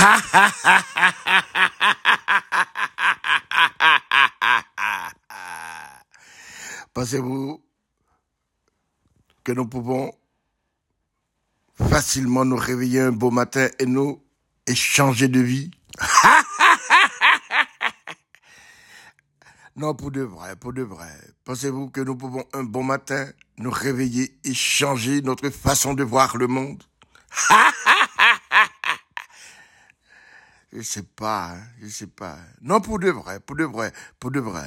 Pensez-vous que nous pouvons facilement nous réveiller un beau matin et nous changer de vie? Non, pour de vrai, pour de vrai. Pensez-vous que nous pouvons un bon matin nous réveiller et changer notre façon de voir le monde? Je sais pas, je sais pas. Non, pour de vrai, pour de vrai, pour de vrai.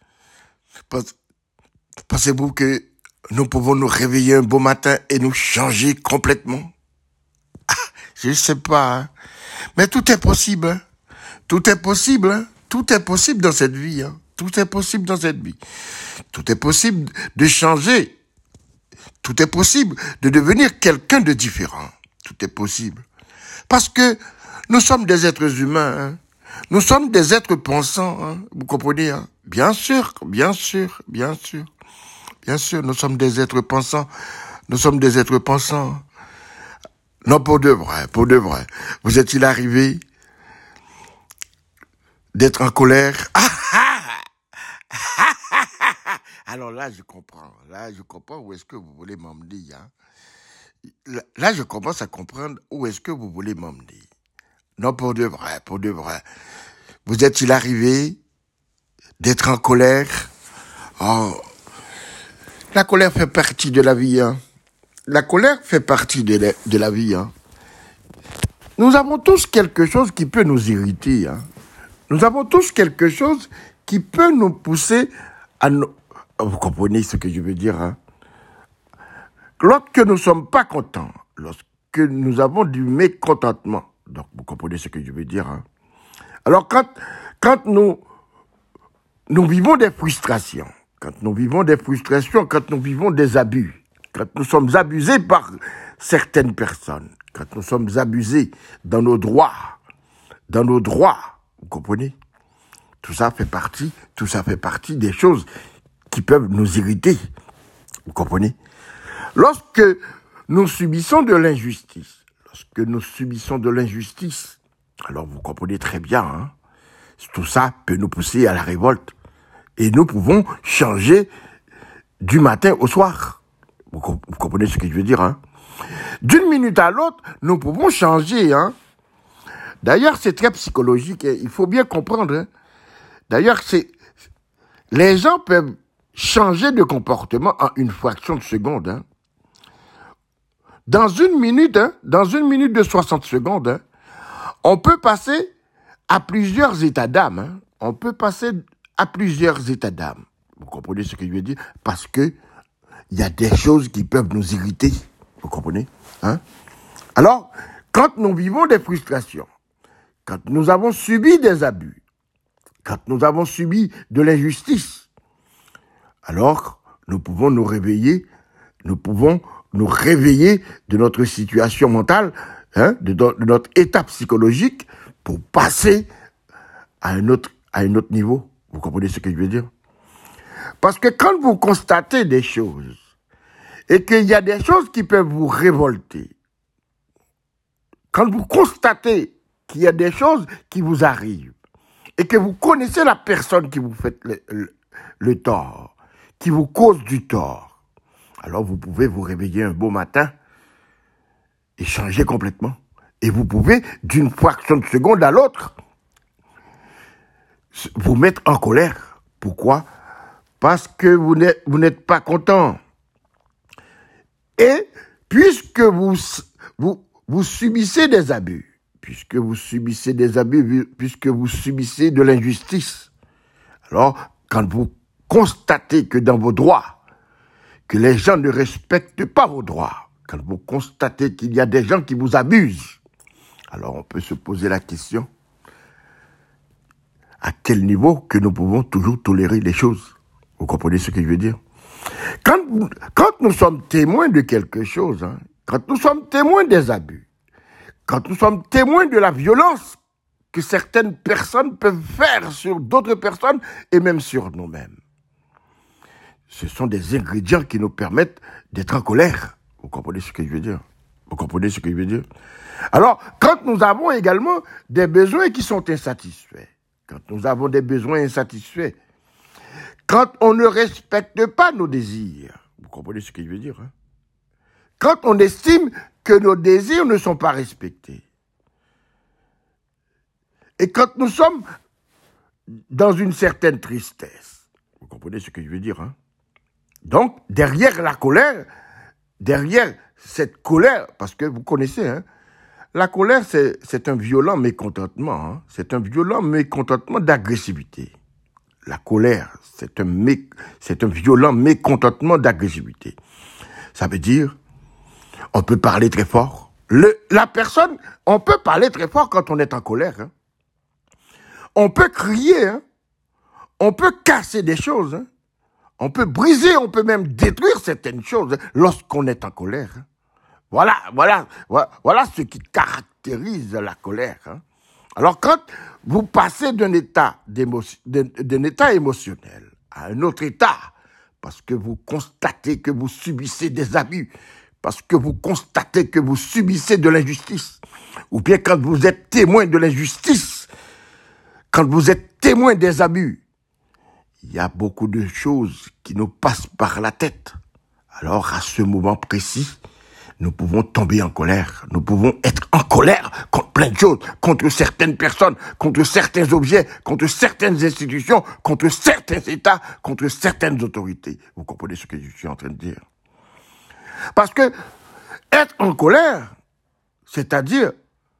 Pensez-vous que nous pouvons nous réveiller un beau matin et nous changer complètement? Je sais pas, hein. Mais tout est possible, hein. Tout est possible, hein. Tout est possible dans cette vie, hein. Tout est possible dans cette vie. Tout est possible de changer. Tout est possible de devenir quelqu'un de différent. Tout est possible. Parce que nous sommes des êtres humains, hein. Nous sommes des êtres pensants, hein. Vous comprenez, hein? Bien sûr, bien sûr, bien sûr. Bien sûr, nous sommes des êtres pensants. Nous sommes des êtres pensants. Non, pour de vrai, pour de vrai. Vous est-il arrivé d'être en colère? Alors là, je comprends. Là, je comprends où est-ce que vous voulez m'emmener, hein. Là, je commence à comprendre où est-ce que vous voulez m'emmener. Non, pour de vrai, pour de vrai. Vous est-il arrivé d'être en colère? Oh, la colère fait partie de la vie, hein. La colère fait partie de la vie, hein. Nous avons tous quelque chose qui peut nous irriter, hein. Nous avons tous quelque chose qui peut nous pousser à nous... Vous comprenez ce que je veux dire, hein? Lorsque nous ne sommes pas contents, lorsque nous avons du mécontentement, donc vous comprenez ce que je veux dire, hein? Alors quand nous vivons des frustrations, quand nous vivons des abus, quand nous sommes abusés par certaines personnes, quand nous sommes abusés dans nos droits, vous comprenez? Tout ça fait partie des choses qui peuvent nous irriter, vous comprenez? Lorsque nous subissons de l'injustice, alors vous comprenez très bien, hein, tout ça peut nous pousser à la révolte. Et nous pouvons changer du matin au soir. Vous comprenez ce que je veux dire, hein? D'une minute à l'autre, nous pouvons changer, hein? D'ailleurs, c'est très psychologique, hein, il faut bien comprendre, hein? D'ailleurs, les gens peuvent changer de comportement en une fraction de seconde, hein? Dans une minute de 60 secondes, hein, on peut passer à plusieurs états d'âme, hein? On peut passer à plusieurs états d'âme. Vous comprenez ce que je veux dire? Parce que il y a des choses qui peuvent nous irriter. Vous comprenez? Hein? Alors, quand nous vivons des frustrations, quand nous avons subi des abus, quand nous avons subi de l'injustice, alors nous pouvons nous réveiller de notre situation mentale, hein, de notre état psychologique pour passer à un autre niveau. Vous comprenez ce que je veux dire? Parce que quand vous constatez des choses et qu'il y a des choses qui peuvent vous révolter, quand vous constatez qu'il y a des choses qui vous arrivent et que vous connaissez la personne qui vous fait le tort, qui vous cause du tort, alors vous pouvez vous réveiller un beau matin et changer complètement. Et vous pouvez, d'une fraction de seconde à l'autre, vous mettre en colère. Pourquoi? Parce que vous n'êtes pas content. Et puisque vous subissez des abus, puisque vous subissez de l'injustice, alors quand vous constatez que dans vos droits, que les gens ne respectent pas vos droits, quand vous constatez qu'il y a des gens qui vous abusent, alors on peut se poser la question, à quel niveau que nous pouvons toujours tolérer les choses? Vous comprenez ce que je veux dire? Quand nous sommes témoins de quelque chose, hein, quand nous sommes témoins des abus, quand nous sommes témoins de la violence que certaines personnes peuvent faire sur d'autres personnes et même sur nous-mêmes, ce sont des ingrédients qui nous permettent d'être en colère. Vous comprenez ce que je veux dire? Vous comprenez ce que je veux dire? Alors, quand nous avons également des besoins qui sont insatisfaits, quand nous avons des besoins insatisfaits, quand on ne respecte pas nos désirs, vous comprenez ce que je veux dire, hein? Quand on estime que nos désirs ne sont pas respectés, et quand nous sommes dans une certaine tristesse, vous comprenez ce que je veux dire, hein? Donc, derrière la colère, derrière cette colère, parce que vous connaissez, hein, la colère, c'est un violent mécontentement, hein, c'est un violent mécontentement d'agressivité. La colère, c'est un violent mécontentement d'agressivité. Ça veut dire, on peut parler très fort. On peut parler très fort quand on est en colère, hein. On peut crier, hein. On peut casser des choses, hein. On peut briser, on peut même détruire certaines choses lorsqu'on est en colère, hein. Voilà ce qui caractérise la colère, hein. Alors, quand vous passez d'un état émotionnel à un autre état, parce que vous constatez que vous subissez des abus, parce que vous constatez que vous subissez de l'injustice, ou bien quand vous êtes témoin de l'injustice, quand vous êtes témoin des abus, il y a beaucoup de choses qui nous passent par la tête. Alors, à ce moment précis, nous pouvons tomber en colère. Nous pouvons être en colère contre plein de choses, contre certaines personnes, contre certains objets, contre certaines institutions, contre certains États, contre certaines autorités. Vous comprenez ce que je suis en train de dire? Parce que être en colère, c'est-à-dire,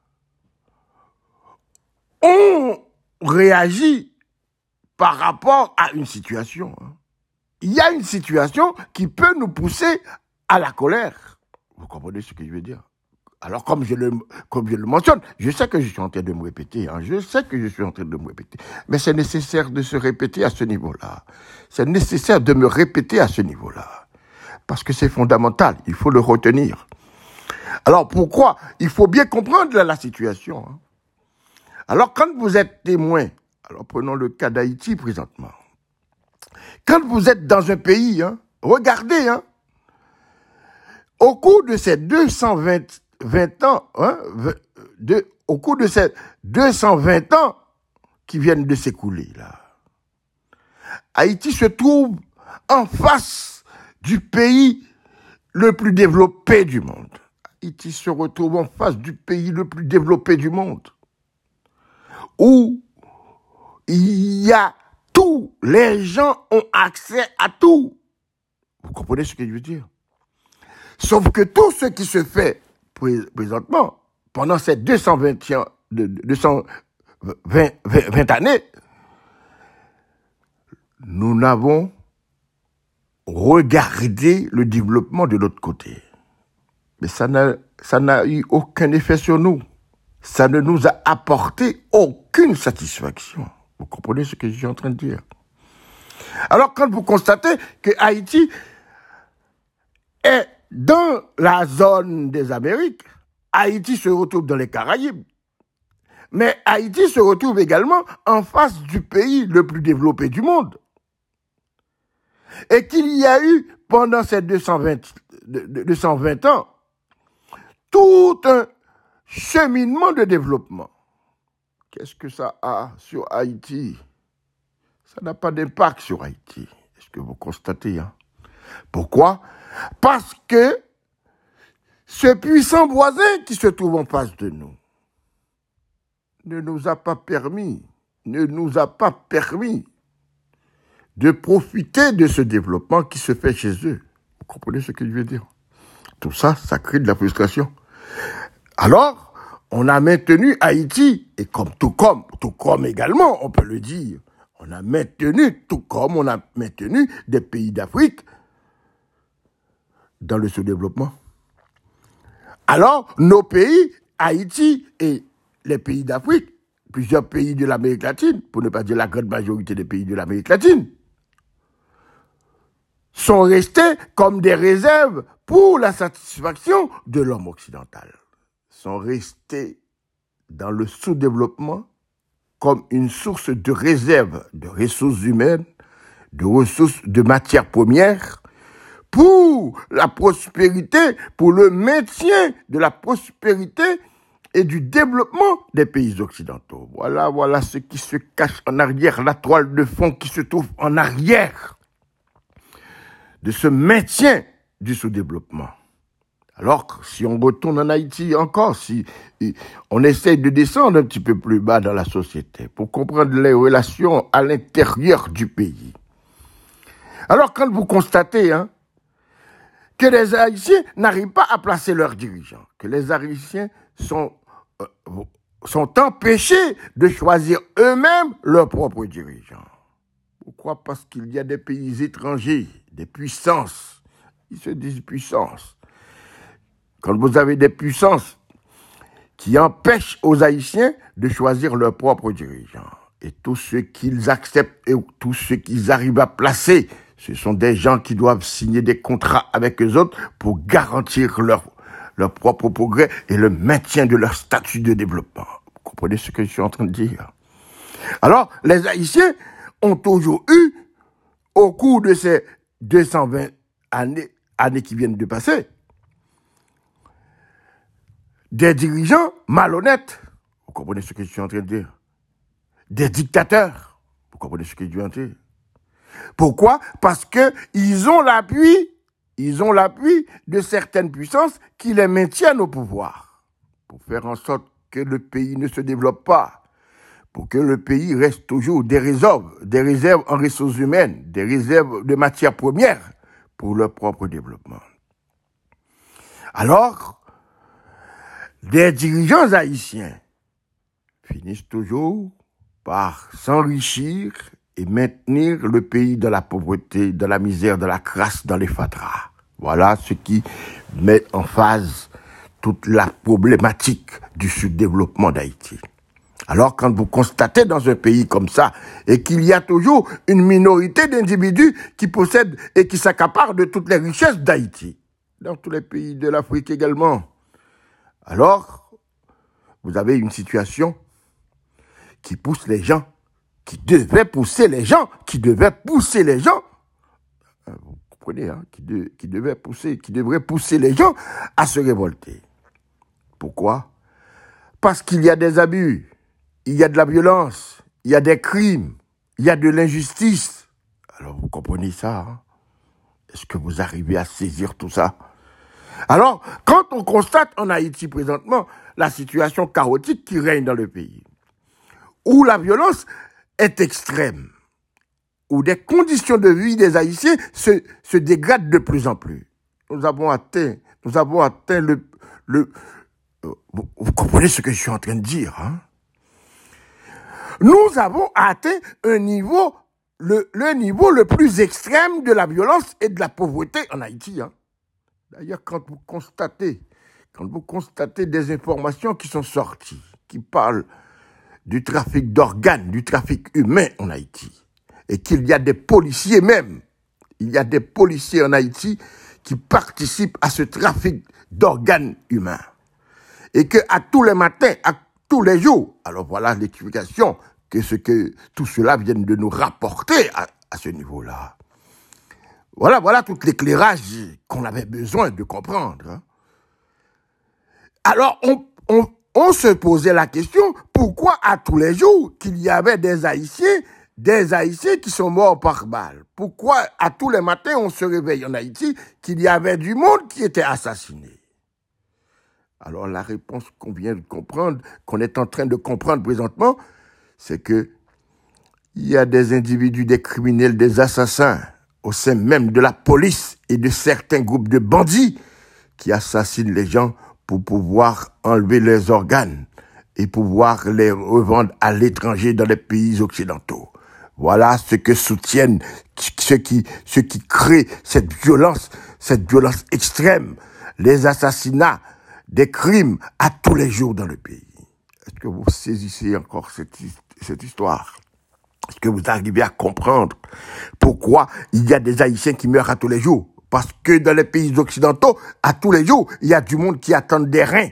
on réagit par rapport à une situation. Il y a une situation qui peut nous pousser à la colère. Vous comprenez ce que je veux dire? Alors, comme je le mentionne, je sais que je suis en train de me répéter, hein, mais c'est nécessaire de se répéter à ce niveau-là. C'est nécessaire de me répéter à ce niveau-là. Parce que c'est fondamental, il faut le retenir. Alors, pourquoi? Il faut bien comprendre la situation, hein. Alors, quand vous êtes témoin, alors prenons le cas d'Haïti présentement. Quand vous êtes dans un pays, hein, regardez, hein, au cours de ces 220 ans, hein, au cours de ces 220 ans qui viennent de s'écouler, là, Haïti se trouve en face du pays le plus développé du monde. Haïti se retrouve en face du pays le plus développé du monde, où il y a tout, les gens ont accès à tout. Vous comprenez ce que je veux dire? Sauf que tout ce qui se fait présentement, pendant ces 220 années, nous n'avons regardé le développement de l'autre côté. Mais ça n'a eu aucun effet sur nous. Ça ne nous a apporté aucune satisfaction. Vous comprenez ce que je suis en train de dire? Alors, quand vous constatez que Haïti est dans la zone des Amériques, Haïti se retrouve dans les Caraïbes, mais Haïti se retrouve également en face du pays le plus développé du monde. Et qu'il y a eu, pendant ces 220 ans, tout un cheminement de développement. Qu'est-ce que ça a sur Haïti? Ça n'a pas d'impact sur Haïti. Est-ce que vous constatez, hein? Pourquoi? Parce que ce puissant voisin qui se trouve en face de nous ne nous a pas permis de profiter de ce développement qui se fait chez eux. Vous comprenez ce que je veux dire? Tout ça, ça crée de la frustration. Alors, on a maintenu Haïti, et tout comme également, on peut le dire, on a maintenu des pays d'Afrique dans le sous-développement. Alors, nos pays, Haïti et les pays d'Afrique, plusieurs pays de l'Amérique latine, pour ne pas dire la grande majorité des pays de l'Amérique latine, sont restés comme des réserves pour la satisfaction de l'homme occidental. Sont restés dans le sous-développement comme une source de réserve de ressources humaines, de ressources de matières premières, pour la prospérité, pour le maintien de la prospérité et du développement des pays occidentaux. Voilà ce qui se cache en arrière, la toile de fond qui se trouve en arrière de ce maintien du sous-développement. Alors que si on retourne en Haïti encore, si on essaye de descendre un petit peu plus bas dans la société pour comprendre les relations à l'intérieur du pays. Alors quand vous constatez que les Haïtiens n'arrivent pas à placer leurs dirigeants, que les Haïtiens sont empêchés de choisir eux-mêmes leurs propres dirigeants. Pourquoi? Parce qu'il y a des pays étrangers, des puissances. Ils se disent puissances. Quand vous avez des puissances qui empêchent aux Haïtiens de choisir leurs propres dirigeants, et tous ceux qu'ils acceptent et tous ceux qu'ils arrivent à placer, ce sont des gens qui doivent signer des contrats avec eux autres pour garantir leur propre progrès et le maintien de leur statut de développement. Vous comprenez ce que je suis en train de dire? Alors, les Haïtiens ont toujours eu, au cours de ces 220 années qui viennent de passer, des dirigeants malhonnêtes. Vous comprenez ce que je suis en train de dire? Des dictateurs. Vous comprenez ce que je suis en train de dire? Pourquoi? Parce que ils ont l'appui de certaines puissances qui les maintiennent au pouvoir pour faire en sorte que le pays ne se développe pas, pour que le pays reste toujours des réserves en ressources humaines, des réserves de matières premières pour leur propre développement. Alors, des dirigeants haïtiens finissent toujours par s'enrichir et maintenir le pays dans la pauvreté, dans la misère, dans la crasse, dans les fatras. Voilà ce qui met en phase toute la problématique du sous-développement d'Haïti. Alors, quand vous constatez dans un pays comme ça, et qu'il y a toujours une minorité d'individus qui possèdent et qui s'accaparent de toutes les richesses d'Haïti, dans tous les pays de l'Afrique également, alors, vous avez une situation qui pousse les gens, qui devrait pousser les gens, vous comprenez, qui devrait pousser les gens à se révolter. Pourquoi? Parce qu'il y a des abus, il y a de la violence, il y a des crimes, il y a de l'injustice. Alors vous comprenez ça? Est-ce que vous arrivez à saisir tout ça? Alors, quand on constate en Haïti présentement la situation chaotique qui règne dans le pays, où la violence est extrême, où des conditions de vie des Haïtiens se dégradent de plus en plus. Nous avons atteint vous comprenez ce que je suis en train de dire, Nous avons atteint un niveau, le niveau le plus extrême de la violence et de la pauvreté en Haïti, D'ailleurs, quand vous constatez des informations qui sont sorties, qui parlent du trafic d'organes, du trafic humain en Haïti, et qu'il y a des policiers en Haïti qui participent à ce trafic d'organes humains, et que à tous les matins, à tous les jours, alors voilà l'explication que tout cela vient de nous rapporter à ce niveau-là. Voilà tout l'éclairage qu'on avait besoin de comprendre. Alors, on se posait la question, pourquoi à tous les jours qu'il y avait des Haïtiens qui sont morts par balle? Pourquoi à tous les matins on se réveille en Haïti qu'il y avait du monde qui était assassiné? Alors, la réponse qu'on vient de comprendre, qu'on est en train de comprendre présentement, c'est que il y a des individus, des criminels, des assassins, au sein même de la police et de certains groupes de bandits qui assassinent les gens pour pouvoir enlever leurs organes et pouvoir les revendre à l'étranger dans les pays occidentaux. Voilà ce que soutiennent, ce qui crée cette violence extrême, les assassinats, des crimes à tous les jours dans le pays. Est-ce que vous saisissez encore cette histoire? Est-ce que vous arrivez à comprendre pourquoi il y a des Haïtiens qui meurent à tous les jours? Parce que dans les pays occidentaux, à tous les jours, il y a du monde qui attend des reins.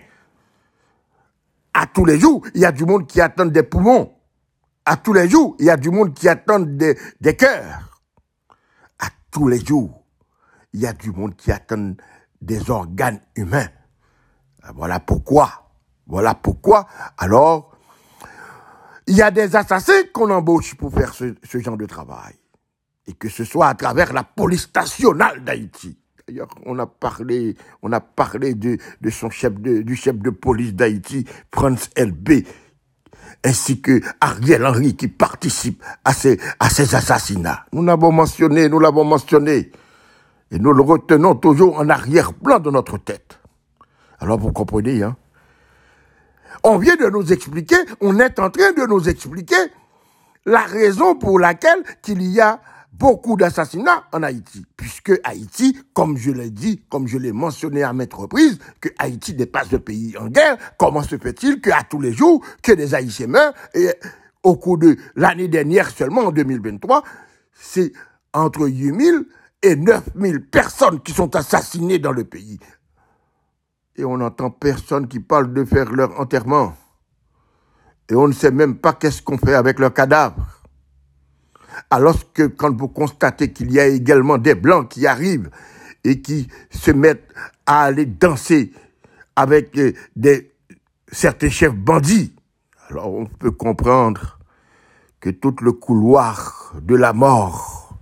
À tous les jours, il y a du monde qui attend des poumons. À tous les jours, il y a du monde qui attend des cœurs. À tous les jours, il y a du monde qui attend des organes humains. Voilà pourquoi. Voilà pourquoi. Alors, il y a des assassins qu'on embauche pour faire ce genre de travail. Et que ce soit à travers la police nationale d'Haïti. D'ailleurs, on a parlé de son du chef de police d'Haïti, Franz LB, ainsi que Ariel Henry qui participe à ces assassinats. Nous l'avons mentionné. Et nous le retenons toujours en arrière-plan de notre tête. Alors vous comprenez, hein? On vient de nous expliquer, on est en train de nous expliquer la raison pour laquelle il y a beaucoup d'assassinats en Haïti. Puisque Haïti, comme je l'ai dit, comme je l'ai mentionné à maintes reprises, que Haïti n'est pas un pays en guerre, comment se fait-il qu'à tous les jours, que des Haïtiens meurent, et au cours de l'année dernière seulement, en 2023, c'est entre 8 000 et 9 000 personnes qui sont assassinées dans le pays. Et on n'entend personne qui parle de faire leur enterrement. Et on ne sait même pas qu'est-ce qu'on fait avec leurs cadavres. Alors que quand vous constatez qu'il y a également des Blancs qui arrivent et qui se mettent à aller danser avec certains chefs bandits, alors on peut comprendre que tout le couloir de la mort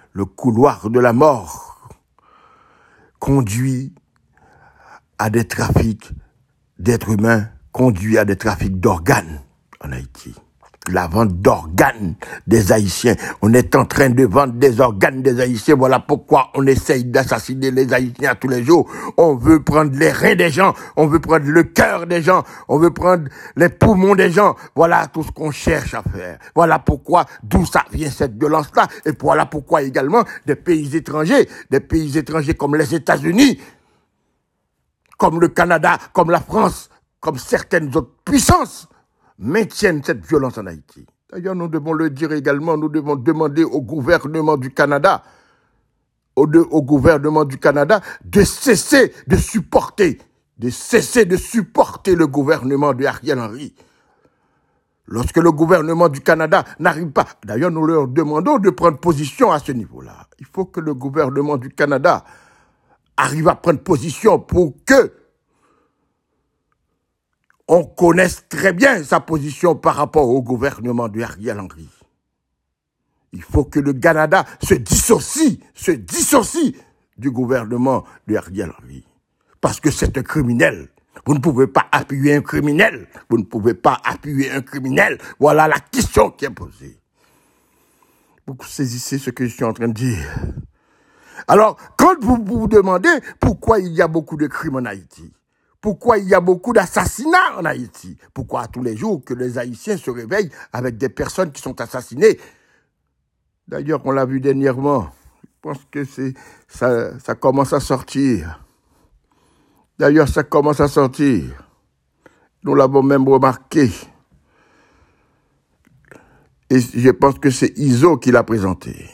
conduit à des trafics d'êtres humains, conduit à des trafics d'organes en Haïti. La vente d'organes des Haïtiens. On est en train de vendre des organes des Haïtiens. Voilà pourquoi on essaye d'assassiner les Haïtiens tous les jours. On veut prendre les reins des gens. On veut prendre le cœur des gens. On veut prendre les poumons des gens. Voilà tout ce qu'on cherche à faire. Voilà pourquoi, d'où ça vient cette violence-là. Et voilà pourquoi également des pays étrangers comme les États-Unis, comme le Canada, comme la France, comme certaines autres puissances, maintiennent cette violence en Haïti. D'ailleurs, nous devons le dire également, nous devons demander au gouvernement du Canada, de cesser de supporter le gouvernement de Ariel Henry. Lorsque le gouvernement du Canada n'arrive pas, d'ailleurs, nous leur demandons de prendre position à ce niveau-là. Il faut que le gouvernement du Canada arrive à prendre position pour que on connaisse très bien sa position par rapport au gouvernement de Ariel Henry. Il faut que le Canada se dissocie du gouvernement de Ariel Henry. Parce que c'est un criminel. Vous ne pouvez pas appuyer un criminel. Voilà la question qui est posée. Vous saisissez ce que je suis en train de dire. Alors, quand vous vous demandez pourquoi il y a beaucoup de crimes en Haïti, pourquoi il y a beaucoup d'assassinats en Haïti, pourquoi tous les jours que les Haïtiens se réveillent avec des personnes qui sont assassinées. D'ailleurs, on l'a vu dernièrement. Je pense que ça commence à sortir. Nous l'avons même remarqué. Et je pense que c'est ISO qui l'a présenté.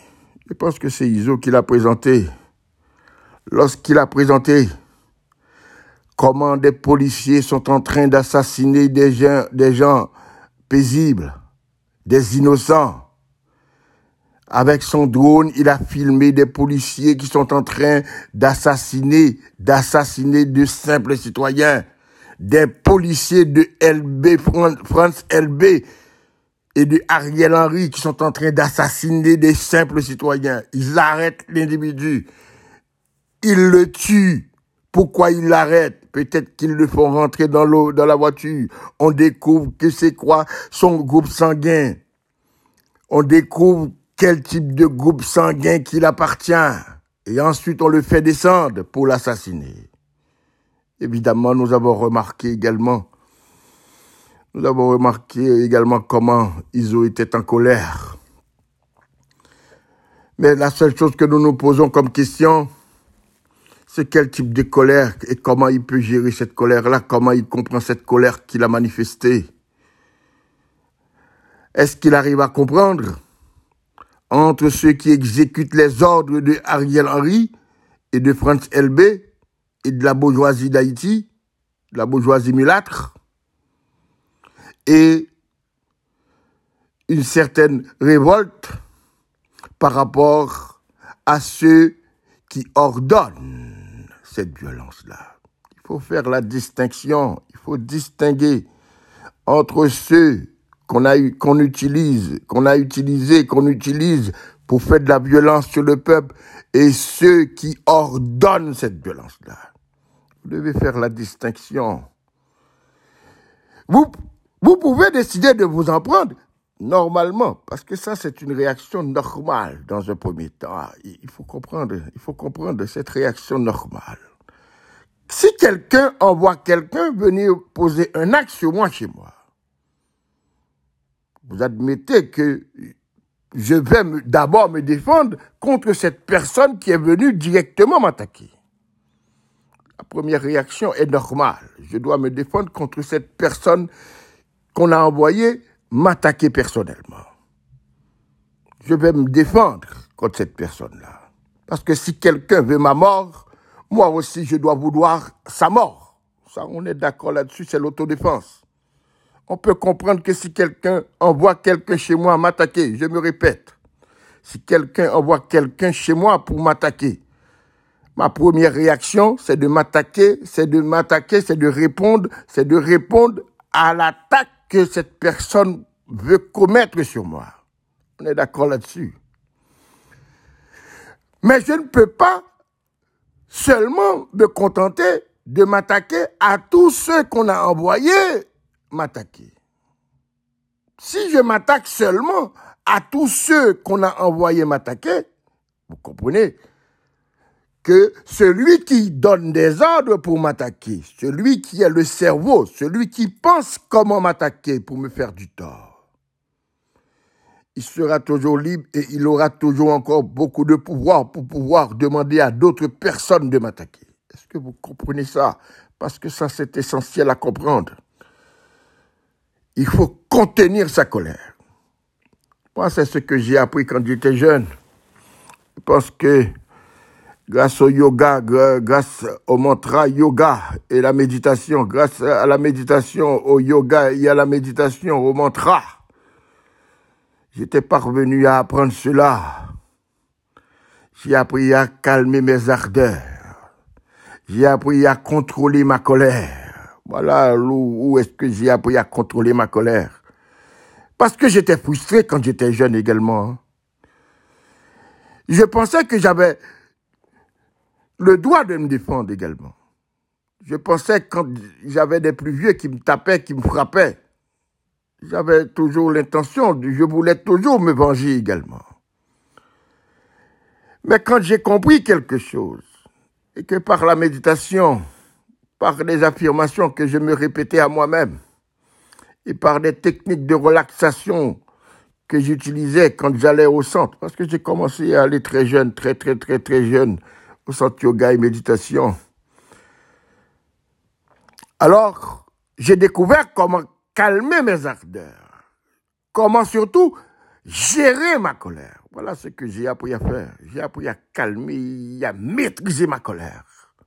Lorsqu'il a présenté comment des policiers sont en train d'assassiner des gens paisibles, des innocents. Avec son drone, il a filmé des policiers qui sont en train d'assassiner de simples citoyens. Des policiers de France LB et de Ariel Henry qui sont en train d'assassiner des simples citoyens. Ils arrêtent l'individu. Ils le tuent. Pourquoi ils l'arrêtent? Peut-être qu'ils le font rentrer dans la voiture. On découvre que c'est quoi son groupe sanguin. On découvre quel type de groupe sanguin qu'il appartient. Et ensuite, on le fait descendre pour l'assassiner. Évidemment, nous avons remarqué également comment Iso était en colère. Mais la seule chose que nous nous posons comme question, c'est quel type de colère et comment il peut gérer cette colère-là, comment il comprend cette colère qu'il a manifestée. Est-ce qu'il arrive à comprendre entre ceux qui exécutent les ordres de Ariel Henry et de Franz LB et de la bourgeoisie d'Haïti, de la bourgeoisie mulâtre, et une certaine révolte par rapport à ceux qui ordonne cette violence-là. Il faut faire la distinction, il faut distinguer entre ceux qu'on utilise pour faire de la violence sur le peuple et ceux qui ordonnent cette violence-là. Vous devez faire la distinction. Vous pouvez décider de vous en prendre normalement, parce que ça, c'est une réaction normale dans un premier temps. Il faut comprendre cette réaction normale. Si quelqu'un envoie quelqu'un venir poser un acte sur moi chez moi, vous admettez que je vais d'abord me défendre contre cette personne qui est venue directement m'attaquer. La première réaction est normale. Je dois me défendre contre cette personne qu'on a envoyée m'attaquer personnellement. Je vais me défendre contre cette personne-là. Parce que si quelqu'un veut ma mort, moi aussi je dois vouloir sa mort. Ça, on est d'accord là-dessus, c'est l'autodéfense. On peut comprendre que si quelqu'un envoie quelqu'un chez moi m'attaquer, je me répète, si quelqu'un envoie quelqu'un chez moi pour m'attaquer, ma première réaction, c'est de répondre à l'attaque que cette personne veut commettre sur moi. On est d'accord là-dessus. Mais je ne peux pas seulement me contenter de m'attaquer à tous ceux qu'on a envoyés m'attaquer. Si je m'attaque seulement à tous ceux qu'on a envoyés m'attaquer, vous comprenez que celui qui donne des ordres pour m'attaquer, celui qui est le cerveau, celui qui pense comment m'attaquer pour me faire du tort, il sera toujours libre et il aura toujours encore beaucoup de pouvoir pour pouvoir demander à d'autres personnes de m'attaquer. Est-ce que vous comprenez ça? Parce que ça, c'est essentiel à comprendre. Il faut contenir sa colère. Moi, c'est ce que j'ai appris quand j'étais jeune. Je pense que grâce au yoga, grâce au mantra yoga et la méditation, grâce à la méditation au yoga et à la méditation au mantra, j'étais parvenu à apprendre cela. J'ai appris à calmer mes ardeurs. J'ai appris à contrôler ma colère. Voilà où est-ce que j'ai appris à contrôler ma colère. Parce que j'étais frustré quand j'étais jeune également. Je pensais que j'avais le droit de me défendre également. Je pensais quand j'avais des plus vieux qui me tapaient, qui me frappaient, j'avais toujours l'intention, je voulais toujours me venger également. Mais quand j'ai compris quelque chose, et que par la méditation, par des affirmations que je me répétais à moi-même, et par des techniques de relaxation que j'utilisais quand j'allais au centre, parce que j'ai commencé à aller très jeune, très jeune, au centre yoga et méditation. Alors, j'ai découvert comment calmer mes ardeurs, comment surtout gérer ma colère. Voilà ce que j'ai appris à faire. J'ai appris à calmer, à maîtriser ma colère.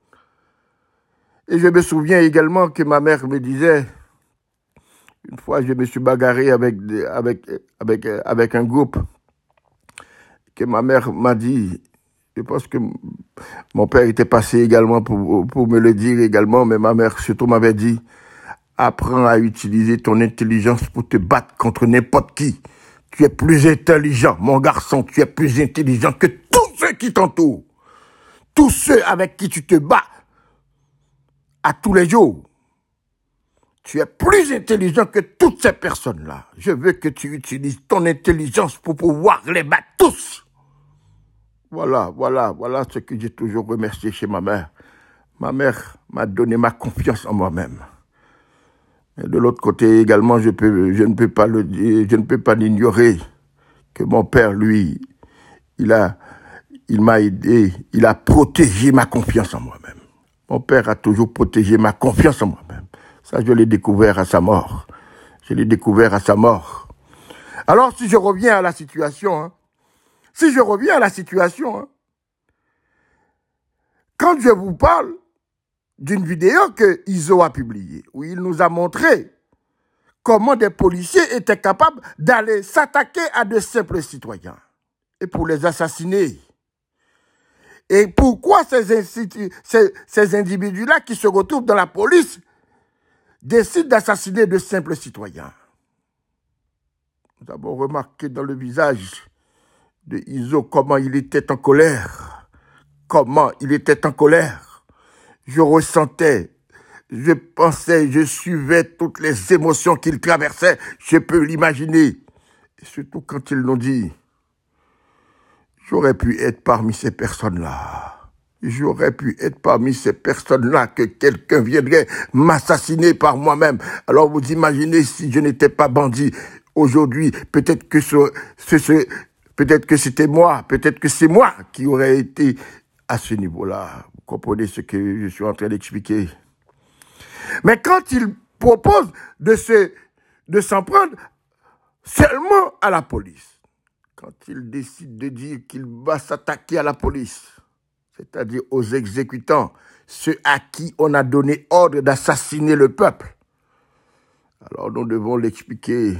Et je me souviens également que ma mère me disait, une fois je me suis bagarré avec un groupe, que ma mère m'a dit, je pense que mon père était passé également pour me le dire également, mais ma mère surtout m'avait dit, apprends à utiliser ton intelligence pour te battre contre n'importe qui. Tu es plus intelligent, mon garçon, tu es plus intelligent que tous ceux qui t'entourent. Tous ceux avec qui tu te bats à tous les jours. Tu es plus intelligent que toutes ces personnes-là. Je veux que tu utilises ton intelligence pour pouvoir les battre tous. Voilà ce que j'ai toujours remercié chez ma mère. Ma mère m'a donné ma confiance en moi-même. Et de l'autre côté également, je ne peux pas l'ignorer que mon père, lui, il m'a aidé, il a protégé ma confiance en moi-même. Mon père a toujours protégé ma confiance en moi-même. Ça, je l'ai découvert à sa mort. Alors, si je reviens à la situation, quand je vous parle d'une vidéo que Izo a publiée, où il nous a montré comment des policiers étaient capables d'aller s'attaquer à de simples citoyens et pour les assassiner. Et pourquoi ces individus-là qui se retrouvent dans la police décident d'assassiner de simples citoyens? Nous avons remarqué dans le visage de Izo comment il était en colère. Comment il était en colère. Je ressentais, je pensais, je suivais toutes les émotions qu'il traversait. Je peux l'imaginer. Et surtout quand ils l'ont dit, j'aurais pu être parmi ces personnes-là. J'aurais pu être parmi ces personnes-là que quelqu'un viendrait m'assassiner par moi-même. Alors vous imaginez si je n'étais pas bandit aujourd'hui, peut-être que peut-être que c'était moi, peut-être que c'est moi qui aurais été à ce niveau-là. Vous comprenez ce que je suis en train d'expliquer? Mais quand il propose de s'en prendre seulement à la police, quand il décide de dire qu'il va s'attaquer à la police, c'est-à-dire aux exécutants, ceux à qui on a donné ordre d'assassiner le peuple, alors nous devons l'expliquer.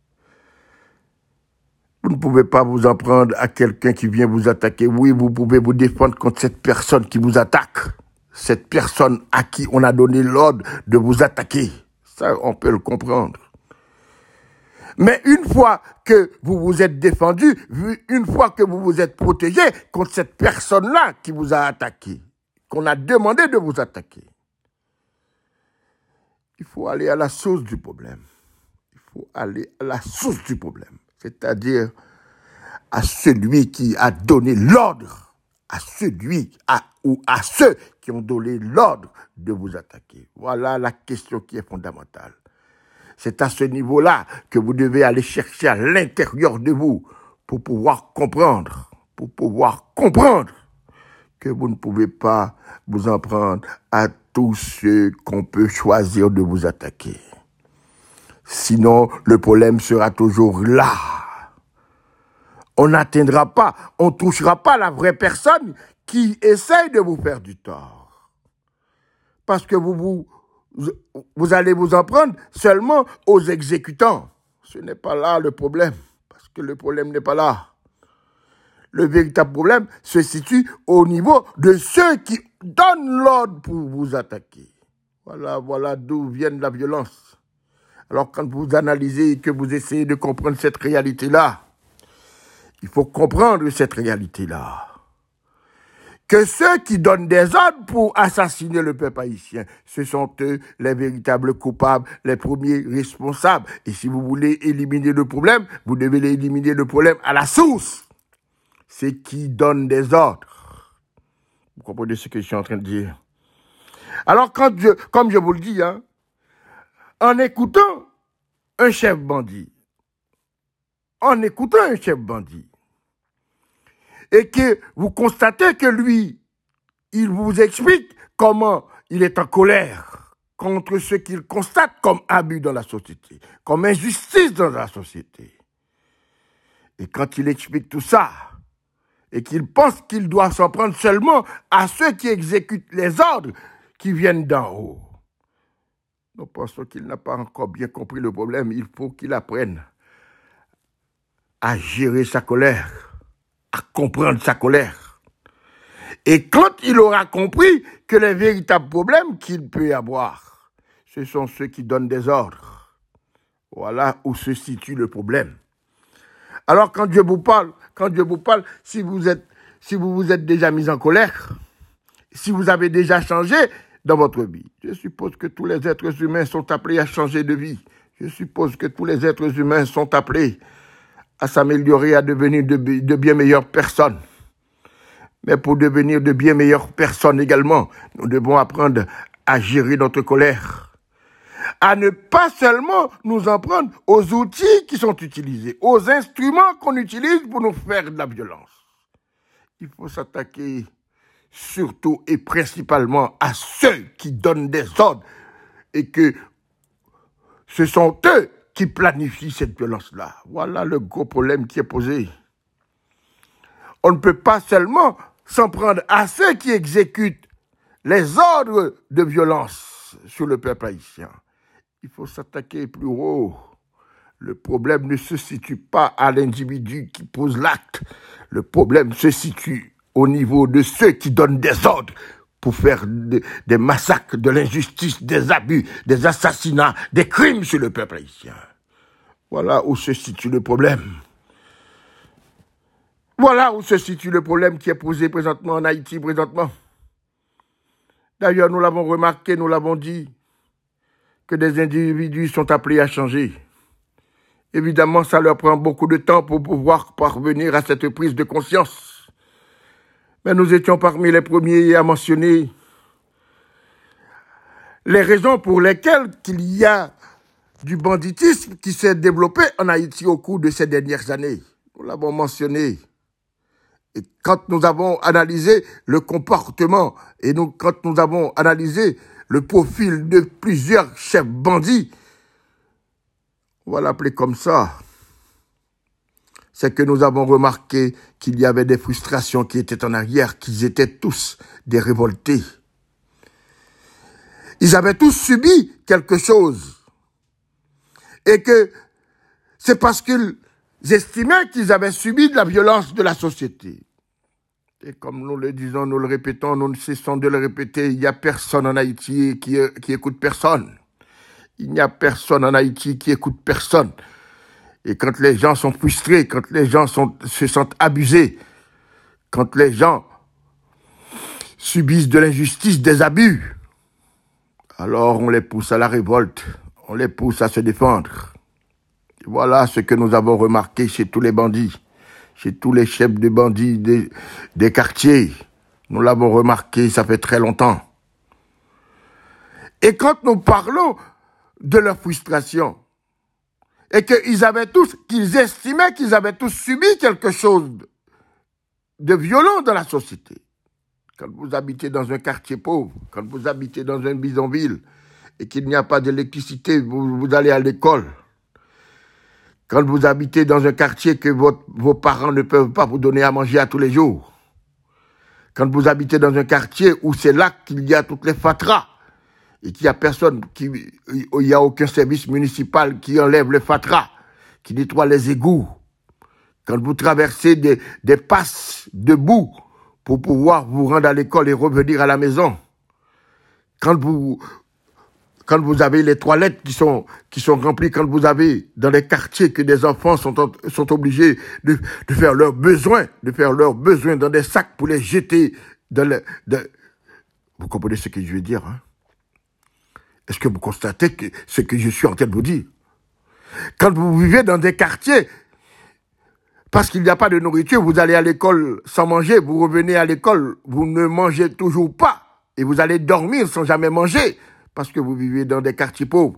Vous ne pouvez pas vous en prendre à quelqu'un qui vient vous attaquer. Oui, vous pouvez vous défendre contre cette personne qui vous attaque. Cette personne à qui on a donné l'ordre de vous attaquer. Ça, on peut le comprendre. Mais une fois que vous vous êtes défendu, une fois que vous vous êtes protégé contre cette personne-là qui vous a attaqué, qu'on a demandé de vous attaquer, il faut aller à la source du problème. Il faut aller à la source du problème. C'est-à-dire à celui qui a donné l'ordre, à ceux qui ont donné l'ordre de vous attaquer. Voilà la question qui est fondamentale. C'est à ce niveau-là que vous devez aller chercher à l'intérieur de vous pour pouvoir comprendre que vous ne pouvez pas vous en prendre à tous ceux qu'on peut choisir de vous attaquer. Sinon, le problème sera toujours là. On n'atteindra pas, on ne touchera pas la vraie personne qui essaye de vous faire du tort. Parce que vous allez vous en prendre seulement aux exécutants. Ce n'est pas là le problème, parce que le problème n'est pas là. Le véritable problème se situe au niveau de ceux qui donnent l'ordre pour vous attaquer. Voilà d'où vient la violence. Alors quand vous analysez et que vous essayez de comprendre cette réalité-là, il faut comprendre cette réalité-là. Que ceux qui donnent des ordres pour assassiner le peuple haïtien, ce sont eux les véritables coupables, les premiers responsables. Et si vous voulez éliminer le problème, vous devez éliminer le problème à la source. C'est qui donne des ordres. Vous comprenez ce que je suis en train de dire? Alors, comme je vous le dis, en écoutant un chef bandit, et que vous constatez que lui, il vous explique comment il est en colère contre ce qu'il constate comme abus dans la société, comme injustice dans la société. Et quand il explique tout ça, et qu'il pense qu'il doit s'en prendre seulement à ceux qui exécutent les ordres qui viennent d'en haut, nous pensons qu'il n'a pas encore bien compris le problème. Il faut qu'il apprenne à gérer sa colère, à comprendre sa colère. Et quand il aura compris que les véritables problèmes qu'il peut y avoir, ce sont ceux qui donnent des ordres. Voilà où se situe le problème. Alors quand je vous parle, si vous vous êtes déjà mis en colère, si vous avez déjà changé dans votre vie, je suppose que tous les êtres humains sont appelés à changer de vie. Je suppose que tous les êtres humains sont appelés à s'améliorer, à devenir de bien meilleures personnes. Mais pour devenir de bien meilleures personnes également, nous devons apprendre à gérer notre colère. À ne pas seulement nous en prendre aux outils qui sont utilisés, aux instruments qu'on utilise pour nous faire de la violence. Il faut s'attaquer surtout et principalement à ceux qui donnent des ordres et que ce sont eux qui planifient cette violence-là. Voilà le gros problème qui est posé. On ne peut pas seulement s'en prendre à ceux qui exécutent les ordres de violence sur le peuple haïtien. Il faut s'attaquer plus haut. Le problème ne se situe pas à l'individu qui pose l'acte. Le problème se situe au niveau de ceux qui donnent des ordres pour faire des massacres, de l'injustice, des abus, des assassinats, des crimes sur le peuple haïtien. Voilà où se situe le problème. Voilà où se situe le problème qui est posé présentement en Haïti, présentement. D'ailleurs, nous l'avons remarqué, nous l'avons dit, que des individus sont appelés à changer. Évidemment, ça leur prend beaucoup de temps pour pouvoir parvenir à cette prise de conscience. Mais nous étions parmi les premiers à mentionner les raisons pour lesquelles il y a du banditisme qui s'est développé en Haïti au cours de ces dernières années. Nous l'avons mentionné. Et quand nous avons analysé le comportement et quand nous avons analysé le profil de plusieurs chefs bandits, on va l'appeler comme ça, c'est que nous avons remarqué qu'il y avait des frustrations qui étaient en arrière, qu'ils étaient tous des révoltés. Ils avaient tous subi quelque chose. Et que c'est parce qu'ils estimaient qu'ils avaient subi de la violence de la société. Et comme nous le disons, nous le répétons, nous ne cessons de le répéter, il n'y a personne en Haïti qui écoute personne. Il n'y a personne en Haïti qui écoute personne. Et quand les gens sont frustrés, quand les gens se sentent abusés, quand les gens subissent de l'injustice, des abus, alors on les pousse à la révolte, on les pousse à se défendre. Et voilà ce que nous avons remarqué chez tous les bandits, chez tous les chefs de bandits des quartiers. Nous l'avons remarqué, ça fait très longtemps. Et quand nous parlons de leur frustration, et qu'ils estimaient qu'ils avaient tous subi quelque chose de violent dans la société. Quand vous habitez dans un quartier pauvre, quand vous habitez dans un bidonville, et qu'il n'y a pas d'électricité, vous allez à l'école. Quand vous habitez dans un quartier que vos parents ne peuvent pas vous donner à manger à tous les jours. Quand vous habitez dans un quartier où c'est là qu'il y a toutes les fatras, et qu'il y a personne, il y a aucun service municipal qui enlève les fatras, qui nettoie les égouts. Quand vous traversez des passes de boue pour pouvoir vous rendre à l'école et revenir à la maison. Quand vous avez les toilettes qui sont remplies, quand vous avez dans les quartiers que des enfants sont obligés de faire leurs besoins, dans des sacs pour les jeter Vous comprenez ce que je veux dire, hein? Est-ce que vous constatez ce que je suis en train de vous dire? Quand vous vivez dans des quartiers, parce qu'il n'y a pas de nourriture, vous allez à l'école sans manger, vous revenez à l'école, vous ne mangez toujours pas, et vous allez dormir sans jamais manger, parce que vous vivez dans des quartiers pauvres.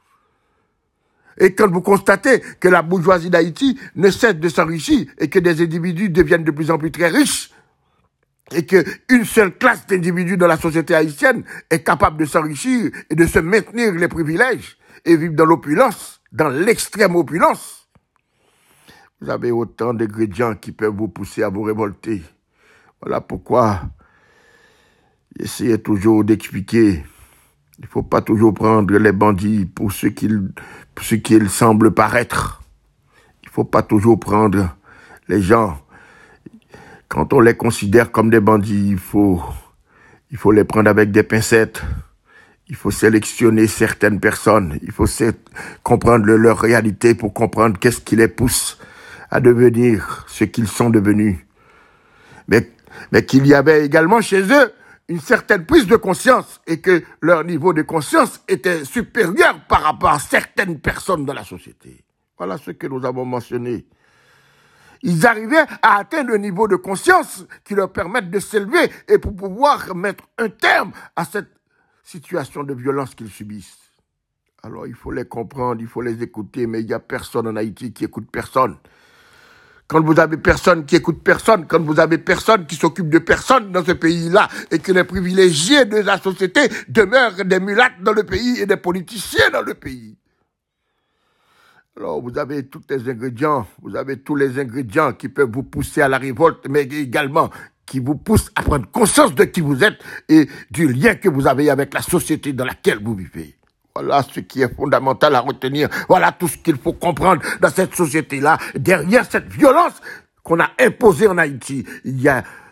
Et quand vous constatez que la bourgeoisie d'Haïti ne cesse de s'enrichir, et que des individus deviennent de plus en plus très riches, et qu'une seule classe d'individus dans la société haïtienne est capable de s'enrichir et de se maintenir les privilèges et vivre dans l'opulence, dans l'extrême opulence, vous avez autant d'ingrédients qui peuvent vous pousser à vous révolter. Voilà pourquoi essayez toujours d'expliquer. Il ne faut pas toujours prendre les bandits pour ce qu'ils semblent paraître. Il ne faut pas toujours prendre les gens. Quand on les considère comme des bandits, il faut les prendre avec des pincettes. Il faut sélectionner certaines personnes. Il faut comprendre leur réalité pour comprendre qu'est-ce qui les pousse à devenir ce qu'ils sont devenus. Mais qu'il y avait également chez eux une certaine prise de conscience et que leur niveau de conscience était supérieur par rapport à certaines personnes dans la société. Voilà ce que nous avons mentionné. Ils arrivaient à atteindre un niveau de conscience qui leur permette de s'élever et pour pouvoir mettre un terme à cette situation de violence qu'ils subissent. Alors il faut les comprendre, il faut les écouter, mais il n'y a personne en Haïti qui écoute personne. Quand vous avez personne qui écoute personne, quand vous avez personne qui s'occupe de personne dans ce pays-là et que les privilégiés de la société demeurent des mulattes dans le pays et des politiciens dans le pays. Alors, vous avez tous les ingrédients qui peuvent vous pousser à la révolte, mais également qui vous poussent à prendre conscience de qui vous êtes et du lien que vous avez avec la société dans laquelle vous vivez. Voilà ce qui est fondamental à retenir. Voilà tout ce qu'il faut comprendre dans cette société-là. Derrière cette violence qu'on a imposée en Haïti, il y a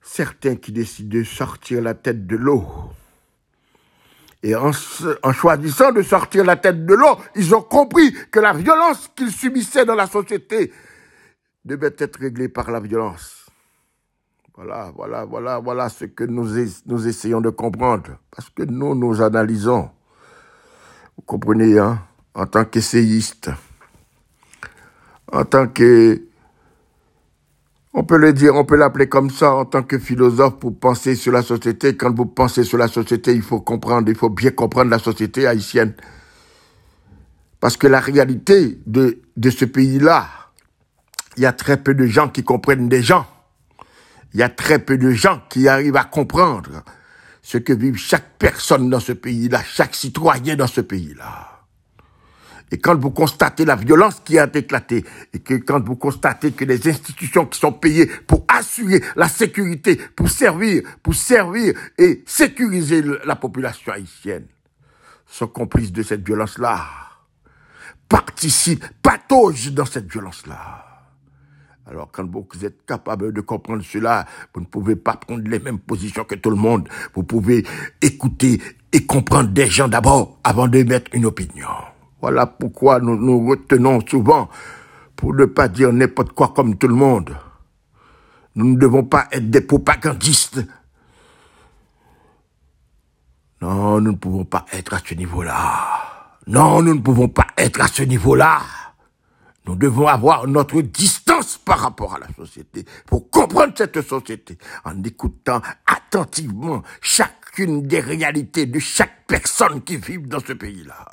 certains qui décident de sortir la tête de l'eau. Et en choisissant de sortir la tête de l'eau, ils ont compris que la violence qu'ils subissaient dans la société devait être réglée par la violence. Voilà ce que nous essayons de comprendre. Parce que nous analysons. Vous comprenez, hein? En tant qu'essayiste, en tant que... On peut le dire, on peut l'appeler comme ça, en tant que philosophe, pour penser sur la société. Quand vous pensez sur la société, il faut bien comprendre la société haïtienne. Parce que la réalité de ce pays-là, il y a très peu de gens qui comprennent des gens. Il y a très peu de gens qui arrivent à comprendre ce que vit chaque personne dans ce pays-là, chaque citoyen dans ce pays-là. Et quand vous constatez la violence qui a éclaté, et que quand vous constatez que les institutions qui sont payées pour assurer la sécurité, pour servir et sécuriser la population haïtienne, sont complices de cette violence-là, pataugent dans cette violence-là. Alors, quand vous êtes capable de comprendre cela, vous ne pouvez pas prendre les mêmes positions que tout le monde. Vous pouvez écouter et comprendre des gens d'abord, avant de mettre une opinion. Voilà pourquoi nous nous retenons souvent pour ne pas dire n'importe quoi comme tout le monde. Nous ne devons pas être des propagandistes. Non, nous ne pouvons pas être à ce niveau-là. Non, nous ne pouvons pas être à ce niveau-là. Nous devons avoir notre distance par rapport à la société pour comprendre cette société en écoutant attentivement chacune des réalités de chaque personne qui vit dans ce pays-là.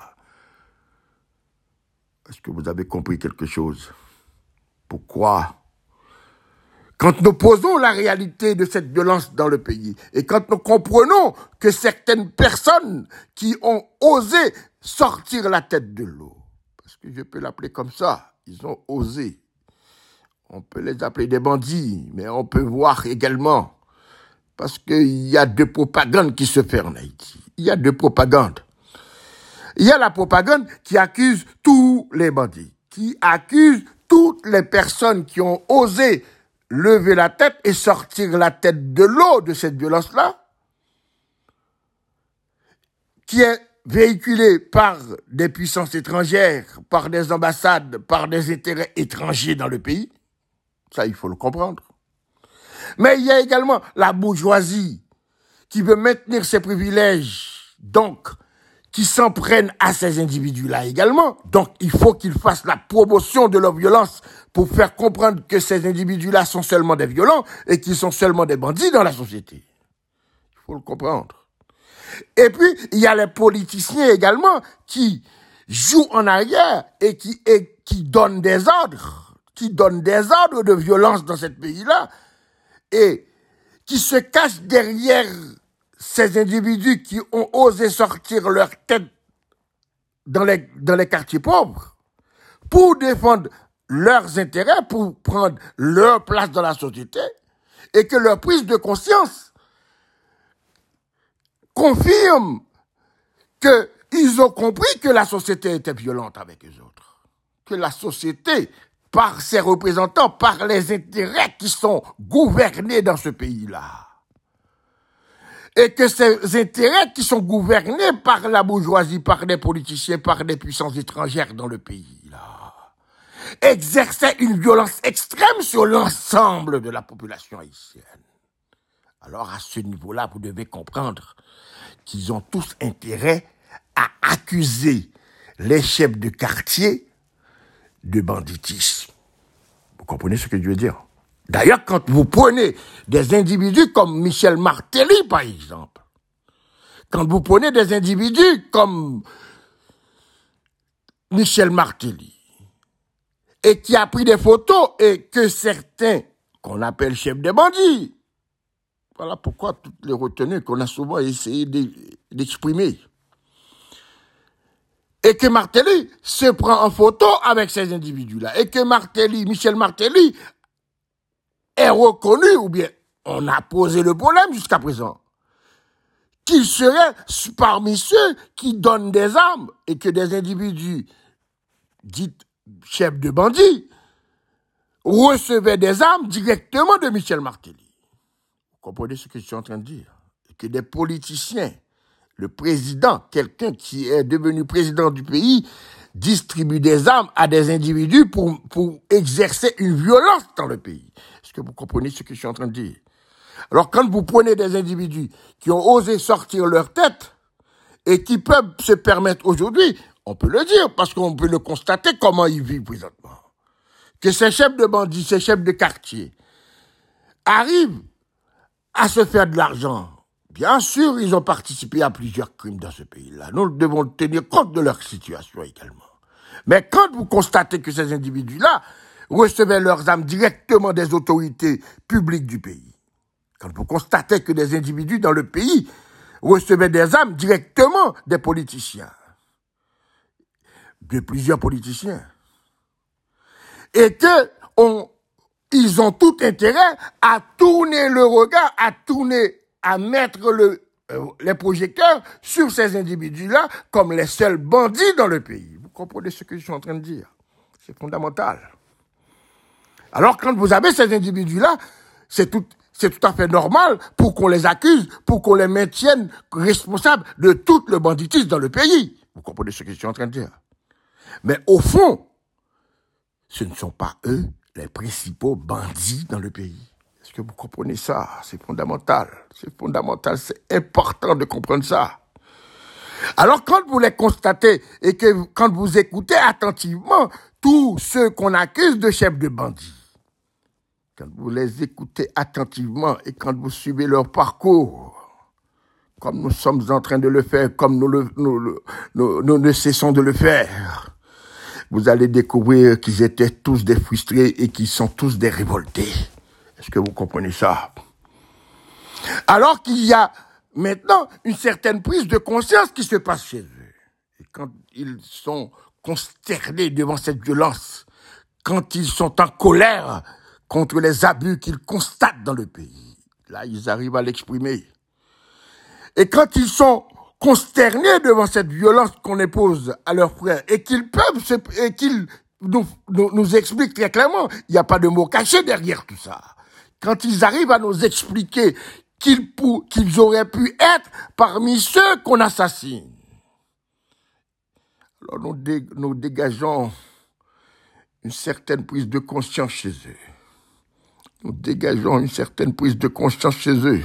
Est-ce que vous avez compris quelque chose? Pourquoi? Quand nous posons la réalité de cette violence dans le pays et quand nous comprenons que certaines personnes qui ont osé sortir la tête de l'eau, parce que je peux l'appeler comme ça, ils ont osé. On peut les appeler des bandits, mais on peut voir également, parce qu'il y a deux propagandes qui se font en Haïti. Il y a deux propagandes. Il y a la propagande qui accuse tous les bandits, qui accuse toutes les personnes qui ont osé lever la tête et sortir la tête de l'eau de cette violence-là, qui est véhiculée par des puissances étrangères, par des ambassades, par des intérêts étrangers dans le pays. Ça, il faut le comprendre. Mais il y a également la bourgeoisie qui veut maintenir ses privilèges, donc qui s'en prennent à ces individus-là également. Donc, il faut qu'ils fassent la promotion de leur violence pour faire comprendre que ces individus-là sont seulement des violents et qu'ils sont seulement des bandits dans la société. Il faut le comprendre. Et puis, il y a les politiciens également qui jouent en arrière et qui donnent des ordres, de violence dans ce pays-là et qui se cachent derrière ces individus qui ont osé sortir leur tête dans les quartiers pauvres pour défendre leurs intérêts, pour prendre leur place dans la société et que leur prise de conscience confirme qu'ils ont compris que la société était violente avec eux autres. Que la société, par ses représentants, par les intérêts qui sont gouvernés dans ce pays-là, et que ces intérêts qui sont gouvernés par la bourgeoisie, par des politiciens, par des puissances étrangères dans le pays, là, exerçaient une violence extrême sur l'ensemble de la population haïtienne. Alors, à ce niveau-là, vous devez comprendre qu'ils ont tous intérêt à accuser les chefs de quartier de banditisme. Vous comprenez ce que je veux dire? D'ailleurs, quand vous prenez des individus comme Michel Martelly, par exemple, quand vous prenez des individus comme Michel Martelly, et qui a pris des photos, et que certains, qu'on appelle chefs des bandits, voilà pourquoi toutes les retenues qu'on a souvent essayé d'exprimer, et que Martelly se prend en photo avec ces individus-là, et que Michel Martelly, est reconnu, ou bien on a posé le problème jusqu'à présent, qu'il serait parmi ceux qui donnent des armes et que des individus dits chefs de bandits recevaient des armes directement de Michel Martelly. Vous comprenez ce que je suis en train de dire? Que des politiciens, le président, quelqu'un qui est devenu président du pays, distribue des armes à des individus pour exercer une violence dans le pays. Est-ce que vous comprenez ce que je suis en train de dire? Alors quand vous prenez des individus qui ont osé sortir leur tête et qui peuvent se permettre aujourd'hui, on peut le dire parce qu'on peut le constater comment ils vivent présentement, que ces chefs de bandits, ces chefs de quartier arrivent à se faire de l'argent. Bien sûr, ils ont participé à plusieurs crimes dans ce pays-là. Nous devons tenir compte de leur situation également. Mais quand vous constatez que ces individus-là recevaient leurs armes directement des autorités publiques du pays, quand vous constatez que des individus dans le pays recevaient des armes directement des politiciens, de plusieurs politiciens, et que ils ont tout intérêt à tourner le regard, à mettre les projecteurs sur ces individus-là comme les seuls bandits dans le pays. Vous comprenez ce que je suis en train de dire? C'est fondamental. Alors quand vous avez ces individus-là, c'est tout à fait normal pour qu'on les accuse, pour qu'on les maintienne responsables de tout le banditisme dans le pays. Vous comprenez ce que je suis en train de dire? Mais au fond, ce ne sont pas eux les principaux bandits dans le pays. Est-ce que vous comprenez ça? C'est fondamental. C'est fondamental. C'est important de comprendre ça. Alors, quand vous les constatez et que quand vous écoutez attentivement tous ceux qu'on accuse de chefs de bandits, quand vous les écoutez attentivement et quand vous suivez leur parcours, comme nous sommes en train de le faire, comme nous ne cessons de le faire, vous allez découvrir qu'ils étaient tous des frustrés et qu'ils sont tous des révoltés. Est-ce que vous comprenez ça? Alors qu'il y a maintenant une certaine prise de conscience qui se passe chez eux. Et quand ils sont consternés devant cette violence, quand ils sont en colère contre les abus qu'ils constatent dans le pays, là, ils arrivent à l'exprimer. Et quand ils sont consternés devant cette violence qu'on impose à leurs frères et qu'ils nous expliquent très clairement, il n'y a pas de mots cachés derrière tout ça. Quand ils arrivent à nous expliquer qu'ils auraient pu être parmi ceux qu'on assassine, alors nous dégageons une certaine prise de conscience chez eux. Nous dégageons une certaine prise de conscience chez eux.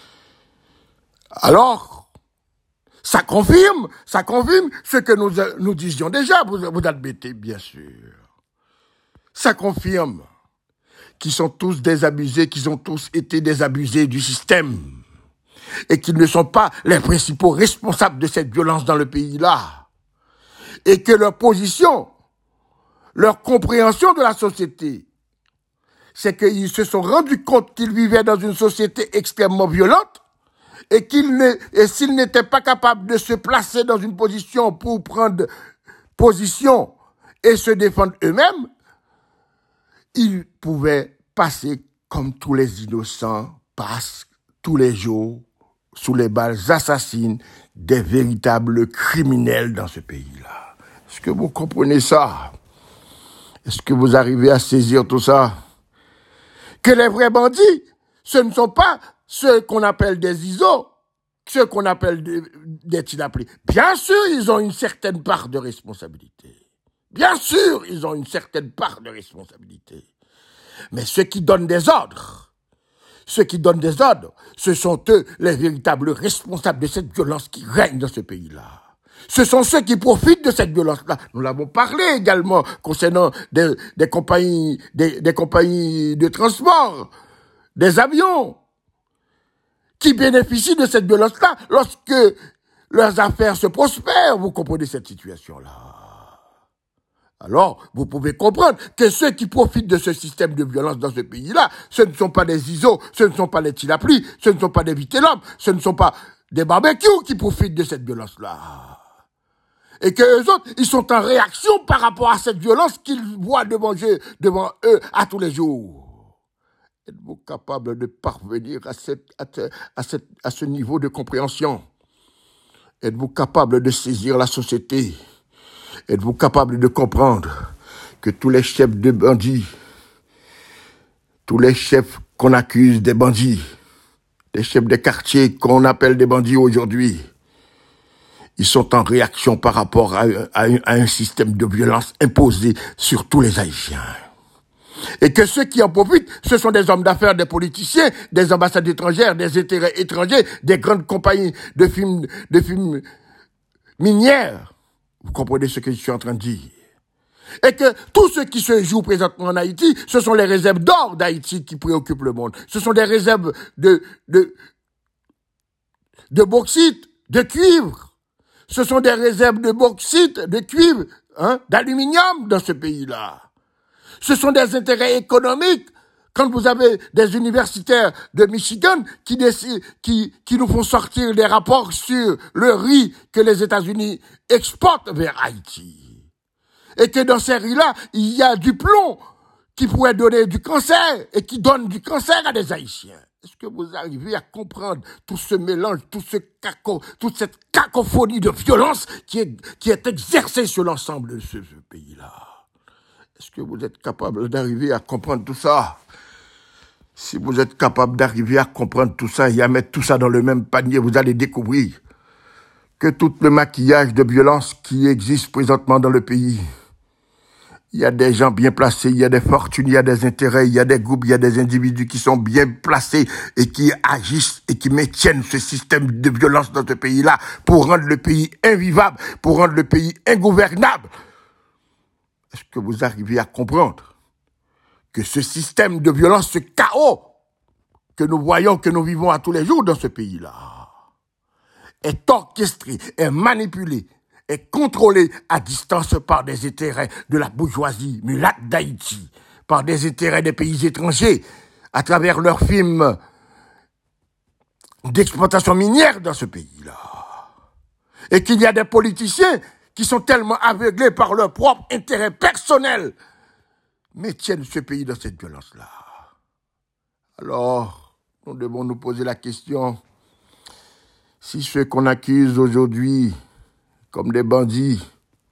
Alors, ça confirme ce que nous disions déjà, vous admettez, bien sûr. Ça confirme qu'ils sont tous désabusés, qu'ils ont tous été désabusés du système et qu'ils ne sont pas les principaux responsables de cette violence dans le pays-là. Et que leur position, leur compréhension de la société, c'est qu'ils se sont rendus compte qu'ils vivaient dans une société extrêmement violente et s'ils n'étaient pas capables de se placer dans une position pour prendre position et se défendre eux-mêmes, ils pouvaient passer comme tous les innocents passent tous les jours sous les balles assassines des véritables criminels dans ce pays-là. Est-ce que vous comprenez ça? Est-ce que vous arrivez à saisir tout ça? Que les vrais bandits, ce ne sont pas ceux qu'on appelle des ISO, ceux qu'on appelle des tilaplis. Bien sûr, ils ont une certaine part de responsabilité. Bien sûr, ils ont une certaine part de responsabilité. Mais ceux qui donnent des ordres, ce sont eux les véritables responsables de cette violence qui règne dans ce pays-là. Ce sont ceux qui profitent de cette violence-là. Nous l'avons parlé également concernant des compagnies de transport, des avions, qui bénéficient de cette violence-là lorsque leurs affaires se prospèrent. Vous comprenez cette situation-là? Alors, vous pouvez comprendre que ceux qui profitent de ce système de violence dans ce pays-là, ce ne sont pas des ISO, ce ne sont pas les tilaplis, ce ne sont pas des vitellums, ce ne sont pas des barbecues qui profitent de cette violence-là. Et que eux autres, ils sont en réaction par rapport à cette violence qu'ils voient devant eux à tous les jours. Êtes-vous capable de parvenir à ce niveau de compréhension? Êtes-vous capable de saisir la société? Êtes-vous capable de comprendre que tous les chefs de bandits, tous les chefs qu'on accuse des bandits, des chefs de quartier qu'on appelle des bandits aujourd'hui, ils sont en réaction par rapport à un système de violence imposé sur tous les Haïtiens. Et que ceux qui en profitent, ce sont des hommes d'affaires, des politiciens, des ambassades étrangères, des intérêts étrangers, des grandes compagnies de films minières. Vous comprenez ce que je suis en train de dire? Et que tout ce qui se joue présentement en Haïti, ce sont les réserves d'or d'Haïti qui préoccupent le monde. Ce sont des réserves de bauxite, de cuivre. Ce sont des réserves de bauxite, de cuivre, d'aluminium dans ce pays-là. Ce sont des intérêts économiques. Quand vous avez des universitaires de Michigan qui nous font sortir des rapports sur le riz que les États-Unis exportent vers Haïti. Et que dans ces riz-là, il y a du plomb qui pourrait donner du cancer et qui donne du cancer à des Haïtiens. Est-ce que vous arrivez à comprendre tout ce mélange, toute cette cacophonie de violence qui est exercée sur l'ensemble de ce pays-là? Est-ce que vous êtes capable d'arriver à comprendre tout ça? Si vous êtes capable d'arriver à comprendre tout ça et à mettre tout ça dans le même panier, vous allez découvrir que tout le maquillage de violence qui existe présentement dans le pays, il y a des gens bien placés, il y a des fortunes, il y a des intérêts, il y a des groupes, il y a des individus qui sont bien placés et qui agissent et qui maintiennent ce système de violence dans ce pays-là pour rendre le pays invivable, pour rendre le pays ingouvernable. Est-ce que vous arrivez à comprendre que ce système de violence, ce chaos que nous voyons, que nous vivons à tous les jours dans ce pays-là, est orchestré, est manipulé, est contrôlé à distance par des intérêts de la bourgeoisie mulatte d'Haïti, par des intérêts des pays étrangers, à travers leurs films d'exploitation minière dans ce pays-là. Et qu'il y a des politiciens qui sont tellement aveuglés par leur propre intérêt personnel, mais tiennent ce pays dans cette violence-là. Alors, nous devons nous poser la question, si ceux qu'on accuse aujourd'hui comme des bandits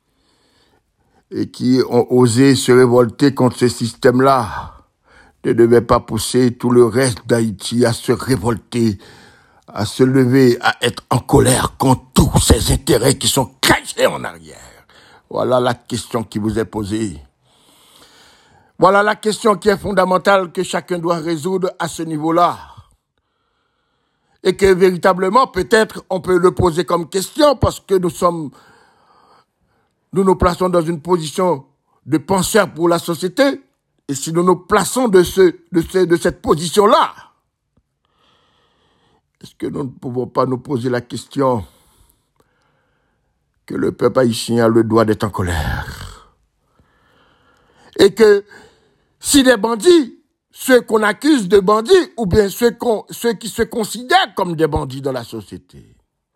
et qui ont osé se révolter contre ce système-là, ne devaient pas pousser tout le reste d'Haïti à se révolter, à se lever, à être en colère contre tous ces intérêts qui sont cachés en arrière. Voilà la question qui vous est posée. Voilà la question qui est fondamentale que chacun doit résoudre à ce niveau-là. Et que véritablement, peut-être, on peut le poser comme question parce que nous nous plaçons dans une position de penseur pour la société. Et si nous nous plaçons de cette position-là, est-ce que nous ne pouvons pas nous poser la question que le peuple haïtien a le droit d'être en colère? Et que si des bandits, ceux qu'on accuse de bandits, ou bien ceux qui se considèrent comme des bandits dans la société,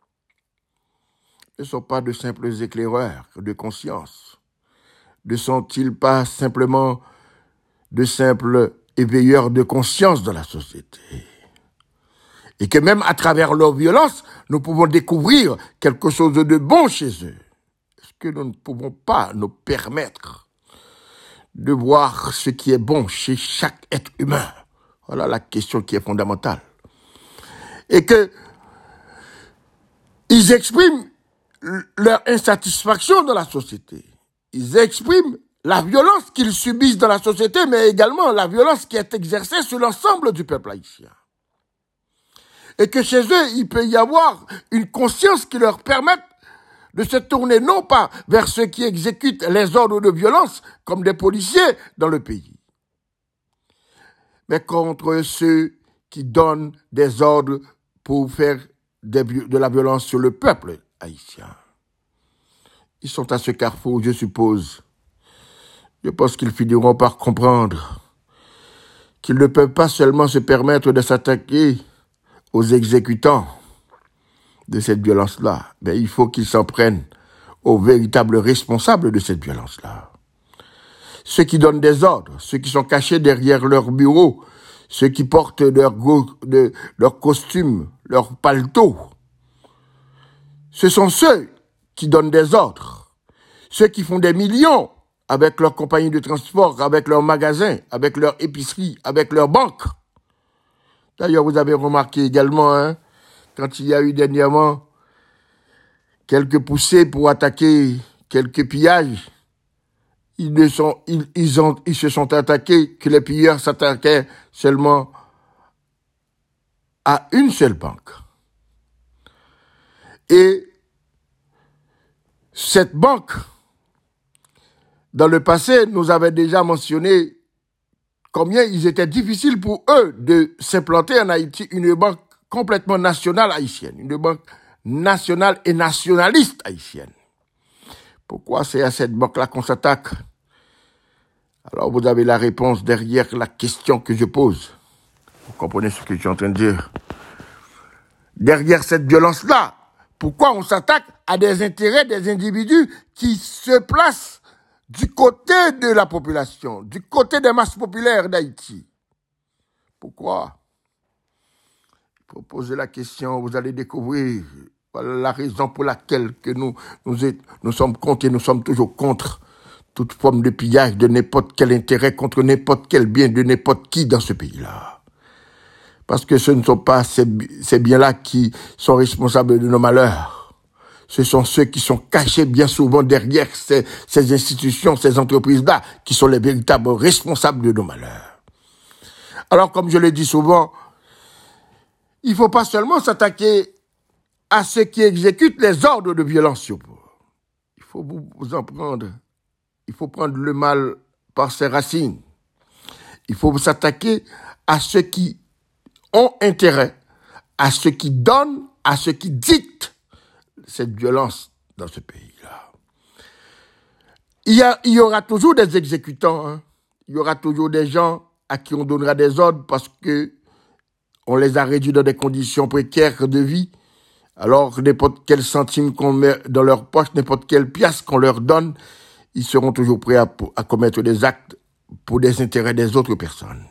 ne sont pas de simples éclaireurs de conscience? Ne sont-ils pas simplement de simples éveilleurs de conscience dans la société? Et que même à travers leur violence, nous pouvons découvrir quelque chose de bon chez eux. Est-ce que nous ne pouvons pas nous permettre de voir ce qui est bon chez chaque être humain? Voilà la question qui est fondamentale. Et que ils expriment leur insatisfaction dans la société. Ils expriment la violence qu'ils subissent dans la société, mais également la violence qui est exercée sur l'ensemble du peuple haïtien. Et que chez eux, il peut y avoir une conscience qui leur permette de se tourner non pas vers ceux qui exécutent les ordres de violence comme des policiers dans le pays, mais contre ceux qui donnent des ordres pour faire de la violence sur le peuple haïtien. Ils sont à ce carrefour, je suppose. Je pense qu'ils finiront par comprendre qu'ils ne peuvent pas seulement se permettre de s'attaquer aux exécutants de cette violence-là, mais il faut qu'ils s'en prennent aux véritables responsables de cette violence-là. Ceux qui donnent des ordres, ceux qui sont cachés derrière leur bureau, ceux qui portent leur costume, leur paletot. Ce sont ceux qui donnent des ordres, ceux qui font des millions avec leur compagnie de transport, avec leurs magasins, avec leur épicerie, avec leurs banques. D'ailleurs, vous avez remarqué également, hein, quand il y a eu dernièrement quelques poussées pour attaquer quelques pillages, ils se sont attaqués, que les pilleurs s'attaquaient seulement à une seule banque. Et cette banque, dans le passé, nous avait déjà mentionné combien il était difficile pour eux de s'implanter en Haïti, une banque complètement nationale haïtienne, une banque nationale et nationaliste haïtienne. Pourquoi c'est à cette banque-là qu'on s'attaque? Alors vous avez la réponse derrière la question que je pose. Vous comprenez ce que je suis en train de dire? Derrière cette violence-là, pourquoi on s'attaque à des intérêts des individus qui se placent du côté de la population, du côté des masses populaires d'Haïti? Pourquoi? Il faut poser la question, vous allez découvrir la raison pour laquelle que nous sommes contre et nous sommes toujours contre toute forme de pillage de n'importe quel intérêt contre n'importe quel bien de n'importe qui dans ce pays-là. Parce que ce ne sont pas ces biens-là qui sont responsables de nos malheurs. Ce sont ceux qui sont cachés bien souvent derrière ces institutions, ces entreprises-là, qui sont les véritables responsables de nos malheurs. Alors, comme je le dis souvent, il ne faut pas seulement s'attaquer à ceux qui exécutent les ordres de violence sur vous. Il faut vous en prendre. Il faut prendre le mal par ses racines. Il faut s'attaquer à ceux qui ont intérêt, à ceux qui donnent, à ceux qui dictent cette violence dans ce pays-là. Il y aura toujours des exécutants, hein. Il y aura toujours des gens à qui on donnera des ordres parce que on les a réduits dans des conditions précaires de vie. Alors, n'importe quel centime qu'on met dans leur poche, n'importe quelle pièce qu'on leur donne, ils seront toujours prêts à commettre des actes pour des intérêts des autres personnes.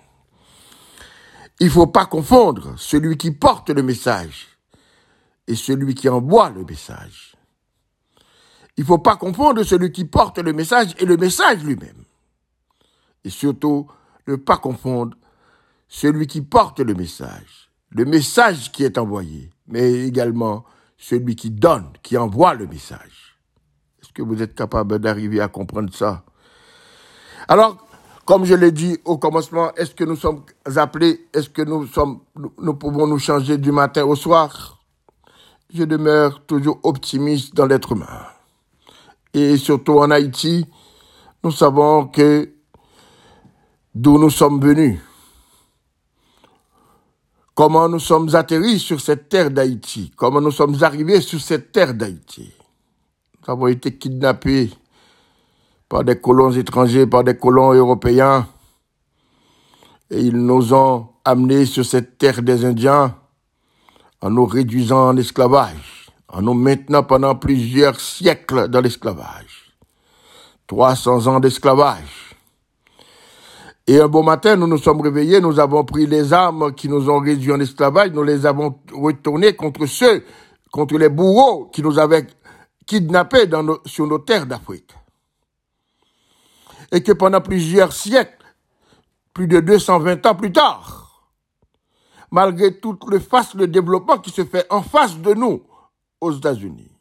Il ne faut pas confondre celui qui porte le message et celui qui envoie le message. Il ne faut pas confondre celui qui porte le message et le message lui-même. Et surtout, ne pas confondre celui qui porte le message qui est envoyé, mais également celui qui donne, qui envoie le message. Est-ce que vous êtes capable d'arriver à comprendre ça? Alors, comme je l'ai dit au commencement, est-ce que nous sommes appelés, est-ce que nous pouvons nous changer du matin au soir? Je demeure toujours optimiste dans l'être humain. Et surtout en Haïti, nous savons que d'où nous sommes venus, comment nous sommes atterris sur cette terre d'Haïti, comment nous sommes arrivés sur cette terre d'Haïti. Nous avons été kidnappés par des colons étrangers, par des colons européens, et ils nous ont amenés sur cette terre des Indiens en nous réduisant en esclavage, en nous maintenant pendant plusieurs siècles dans l'esclavage. 300 ans d'esclavage. Et un beau matin, nous nous sommes réveillés, nous avons pris les armes qui nous ont réduits en esclavage, nous les avons retournées contre les bourreaux qui nous avaient kidnappés sur nos terres d'Afrique. Et que pendant plusieurs siècles, plus de 220 ans plus tard, malgré tout le développement qui se fait en face de nous aux États-Unis,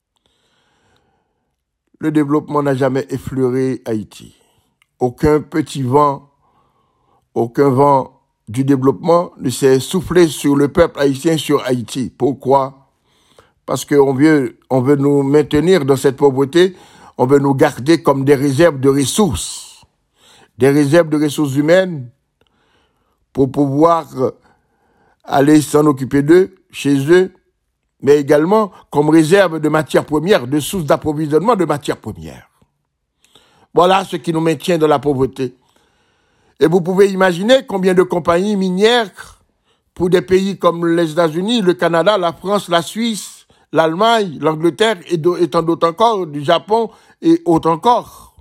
le développement n'a jamais effleuré Haïti. Aucun vent du développement ne s'est soufflé sur le peuple haïtien, sur Haïti. Pourquoi? Parce qu'on veut nous maintenir dans cette pauvreté, on veut nous garder comme des réserves de ressources humaines pour pouvoir aller s'en occuper d'eux, chez eux, mais également comme réserve de matières premières, de sources d'approvisionnement de matières premières. Voilà ce qui nous maintient dans la pauvreté. Et vous pouvez imaginer combien de compagnies minières pour des pays comme les États-Unis, le Canada, la France, la Suisse, l'Allemagne, l'Angleterre et tant d'autres encore, du Japon et autres encore,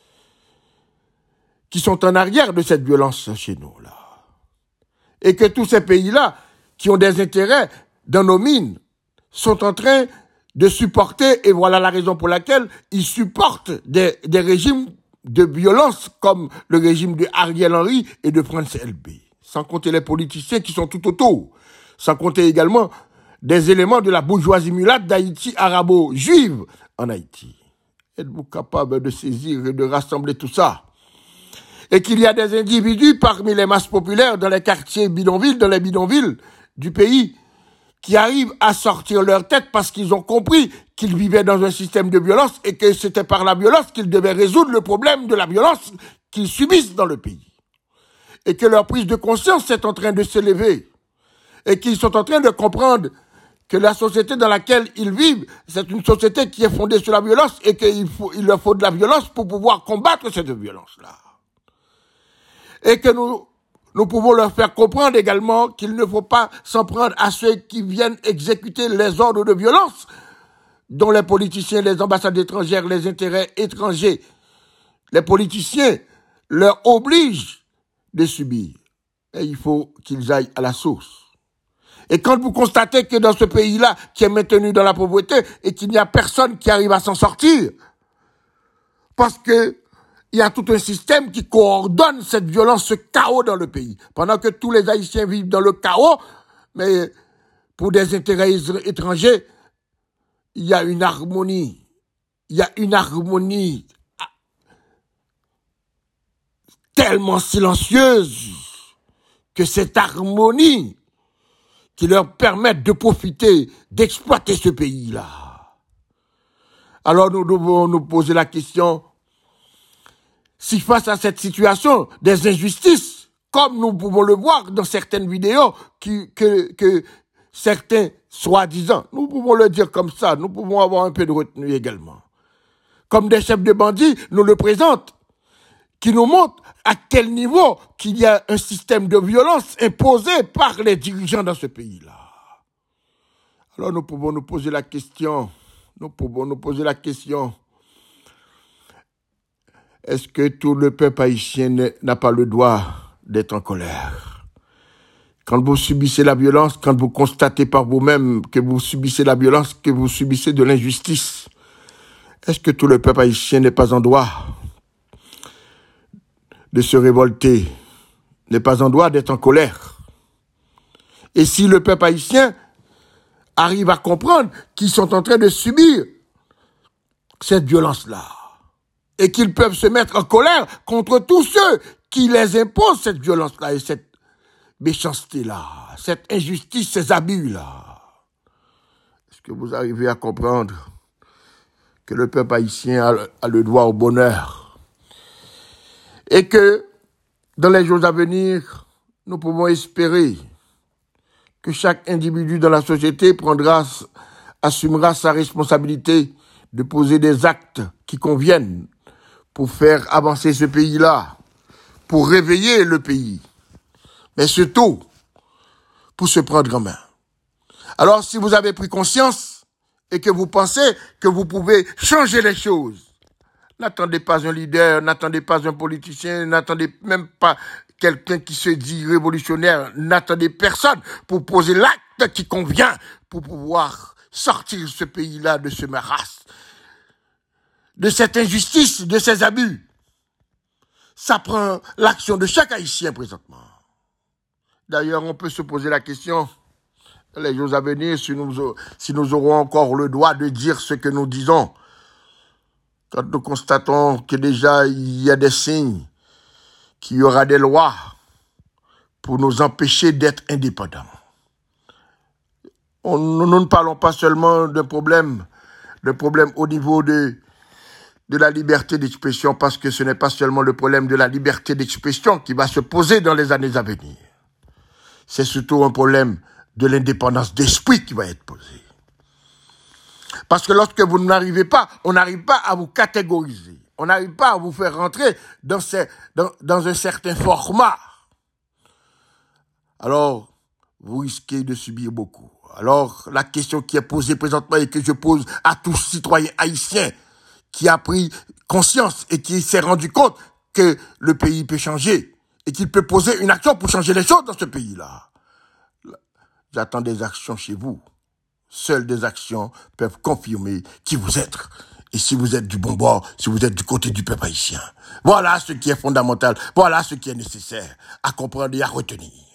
qui sont en arrière de cette violence chez nous, là. Et que tous ces pays-là, qui ont des intérêts dans nos mines, sont en train de supporter, et voilà la raison pour laquelle ils supportent des régimes de violence comme le régime de Ariel Henry et de Prince LB. sans compter les politiciens qui sont tout autour, sans compter également des éléments de la bourgeoisie mulâtre d'Haïti, arabo-juive en Haïti. Êtes-vous capable de saisir et de rassembler tout ça? Et qu'il y a des individus parmi les masses populaires dans les quartiers bidonvilles, dans les bidonvilles du pays, qui arrivent à sortir leur tête parce qu'ils ont compris qu'ils vivaient dans un système de violence et que c'était par la violence qu'ils devaient résoudre le problème de la violence qu'ils subissent dans le pays. Et que leur prise de conscience est en train de s'élever. Et qu'ils sont en train de comprendre que la société dans laquelle ils vivent, c'est une société qui est fondée sur la violence et qu'il leur faut de la violence pour pouvoir combattre cette violence-là. Et que nous pouvons leur faire comprendre également qu'il ne faut pas s'en prendre à ceux qui viennent exécuter les ordres de violence, dont les politiciens, les ambassades étrangères, les intérêts étrangers. Les politiciens leur obligent de subir. Et il faut qu'ils aillent à la source. Et quand vous constatez que dans ce pays-là, qui est maintenu dans la pauvreté, et qu'il n'y a personne qui arrive à s'en sortir, parce que il y a tout un système qui coordonne cette violence, ce chaos dans le pays. Pendant que tous les Haïtiens vivent dans le chaos, mais pour des intérêts étrangers, il y a une harmonie. Il y a une harmonie tellement silencieuse que cette harmonie qui leur permet de profiter, d'exploiter ce pays-là. Alors nous devons nous poser la question, si face à cette situation des injustices, comme nous pouvons le voir dans certaines vidéos que certains soi-disant, nous pouvons le dire comme ça, nous pouvons avoir un peu de retenue également, comme des chefs de bandits nous le présentent, qui nous montrent à quel niveau qu'il y a un système de violence imposé par les dirigeants dans ce pays-là. Alors nous pouvons nous poser la question, est-ce que tout le peuple haïtien n'a pas le droit d'être en colère? Quand vous subissez la violence, quand vous constatez par vous-même que vous subissez la violence, que vous subissez de l'injustice, est-ce que tout le peuple haïtien n'est pas en droit de se révolter, n'est pas en droit d'être en colère? Et si le peuple haïtien arrive à comprendre qu'ils sont en train de subir cette violence-là, et qu'ils peuvent se mettre en colère contre tous ceux qui les imposent cette violence-là et cette méchanceté-là, cette injustice, ces abus-là. Est-ce que vous arrivez à comprendre que le peuple haïtien a le droit au bonheur et que dans les jours à venir, nous pouvons espérer que chaque individu dans la société assumera sa responsabilité de poser des actes qui conviennent pour faire avancer ce pays-là, pour réveiller le pays, mais surtout pour se prendre en main. Alors, si vous avez pris conscience et que vous pensez que vous pouvez changer les choses, n'attendez pas un leader, n'attendez pas un politicien, n'attendez même pas quelqu'un qui se dit révolutionnaire, n'attendez personne pour poser l'acte qui convient pour pouvoir sortir ce pays-là de ce maras, de cette injustice, de ces abus. Ça prend l'action de chaque Haïtien présentement. D'ailleurs, on peut se poser la question, les jours à venir, si nous aurons encore le droit de dire ce que nous disons, quand nous constatons que déjà il y a des signes, qu'il y aura des lois pour nous empêcher d'être indépendants. Nous ne parlons pas seulement d'un problème au niveau de la liberté d'expression, parce que ce n'est pas seulement le problème de la liberté d'expression qui va se poser dans les années à venir. C'est surtout un problème de l'indépendance d'esprit qui va être posé. Parce que lorsque vous n'arrivez pas, on n'arrive pas à vous catégoriser. On n'arrive pas à vous faire rentrer dans un certain format. Alors, vous risquez de subir beaucoup. Alors, la question qui est posée présentement et que je pose à tout citoyen haïtien qui a pris conscience et qui s'est rendu compte que le pays peut changer et qu'il peut poser une action pour changer les choses dans ce pays-là. J'attends des actions chez vous. Seules des actions peuvent confirmer qui vous êtes et si vous êtes du bon bord, si vous êtes du côté du peuple haïtien. Voilà ce qui est fondamental, voilà ce qui est nécessaire à comprendre et à retenir.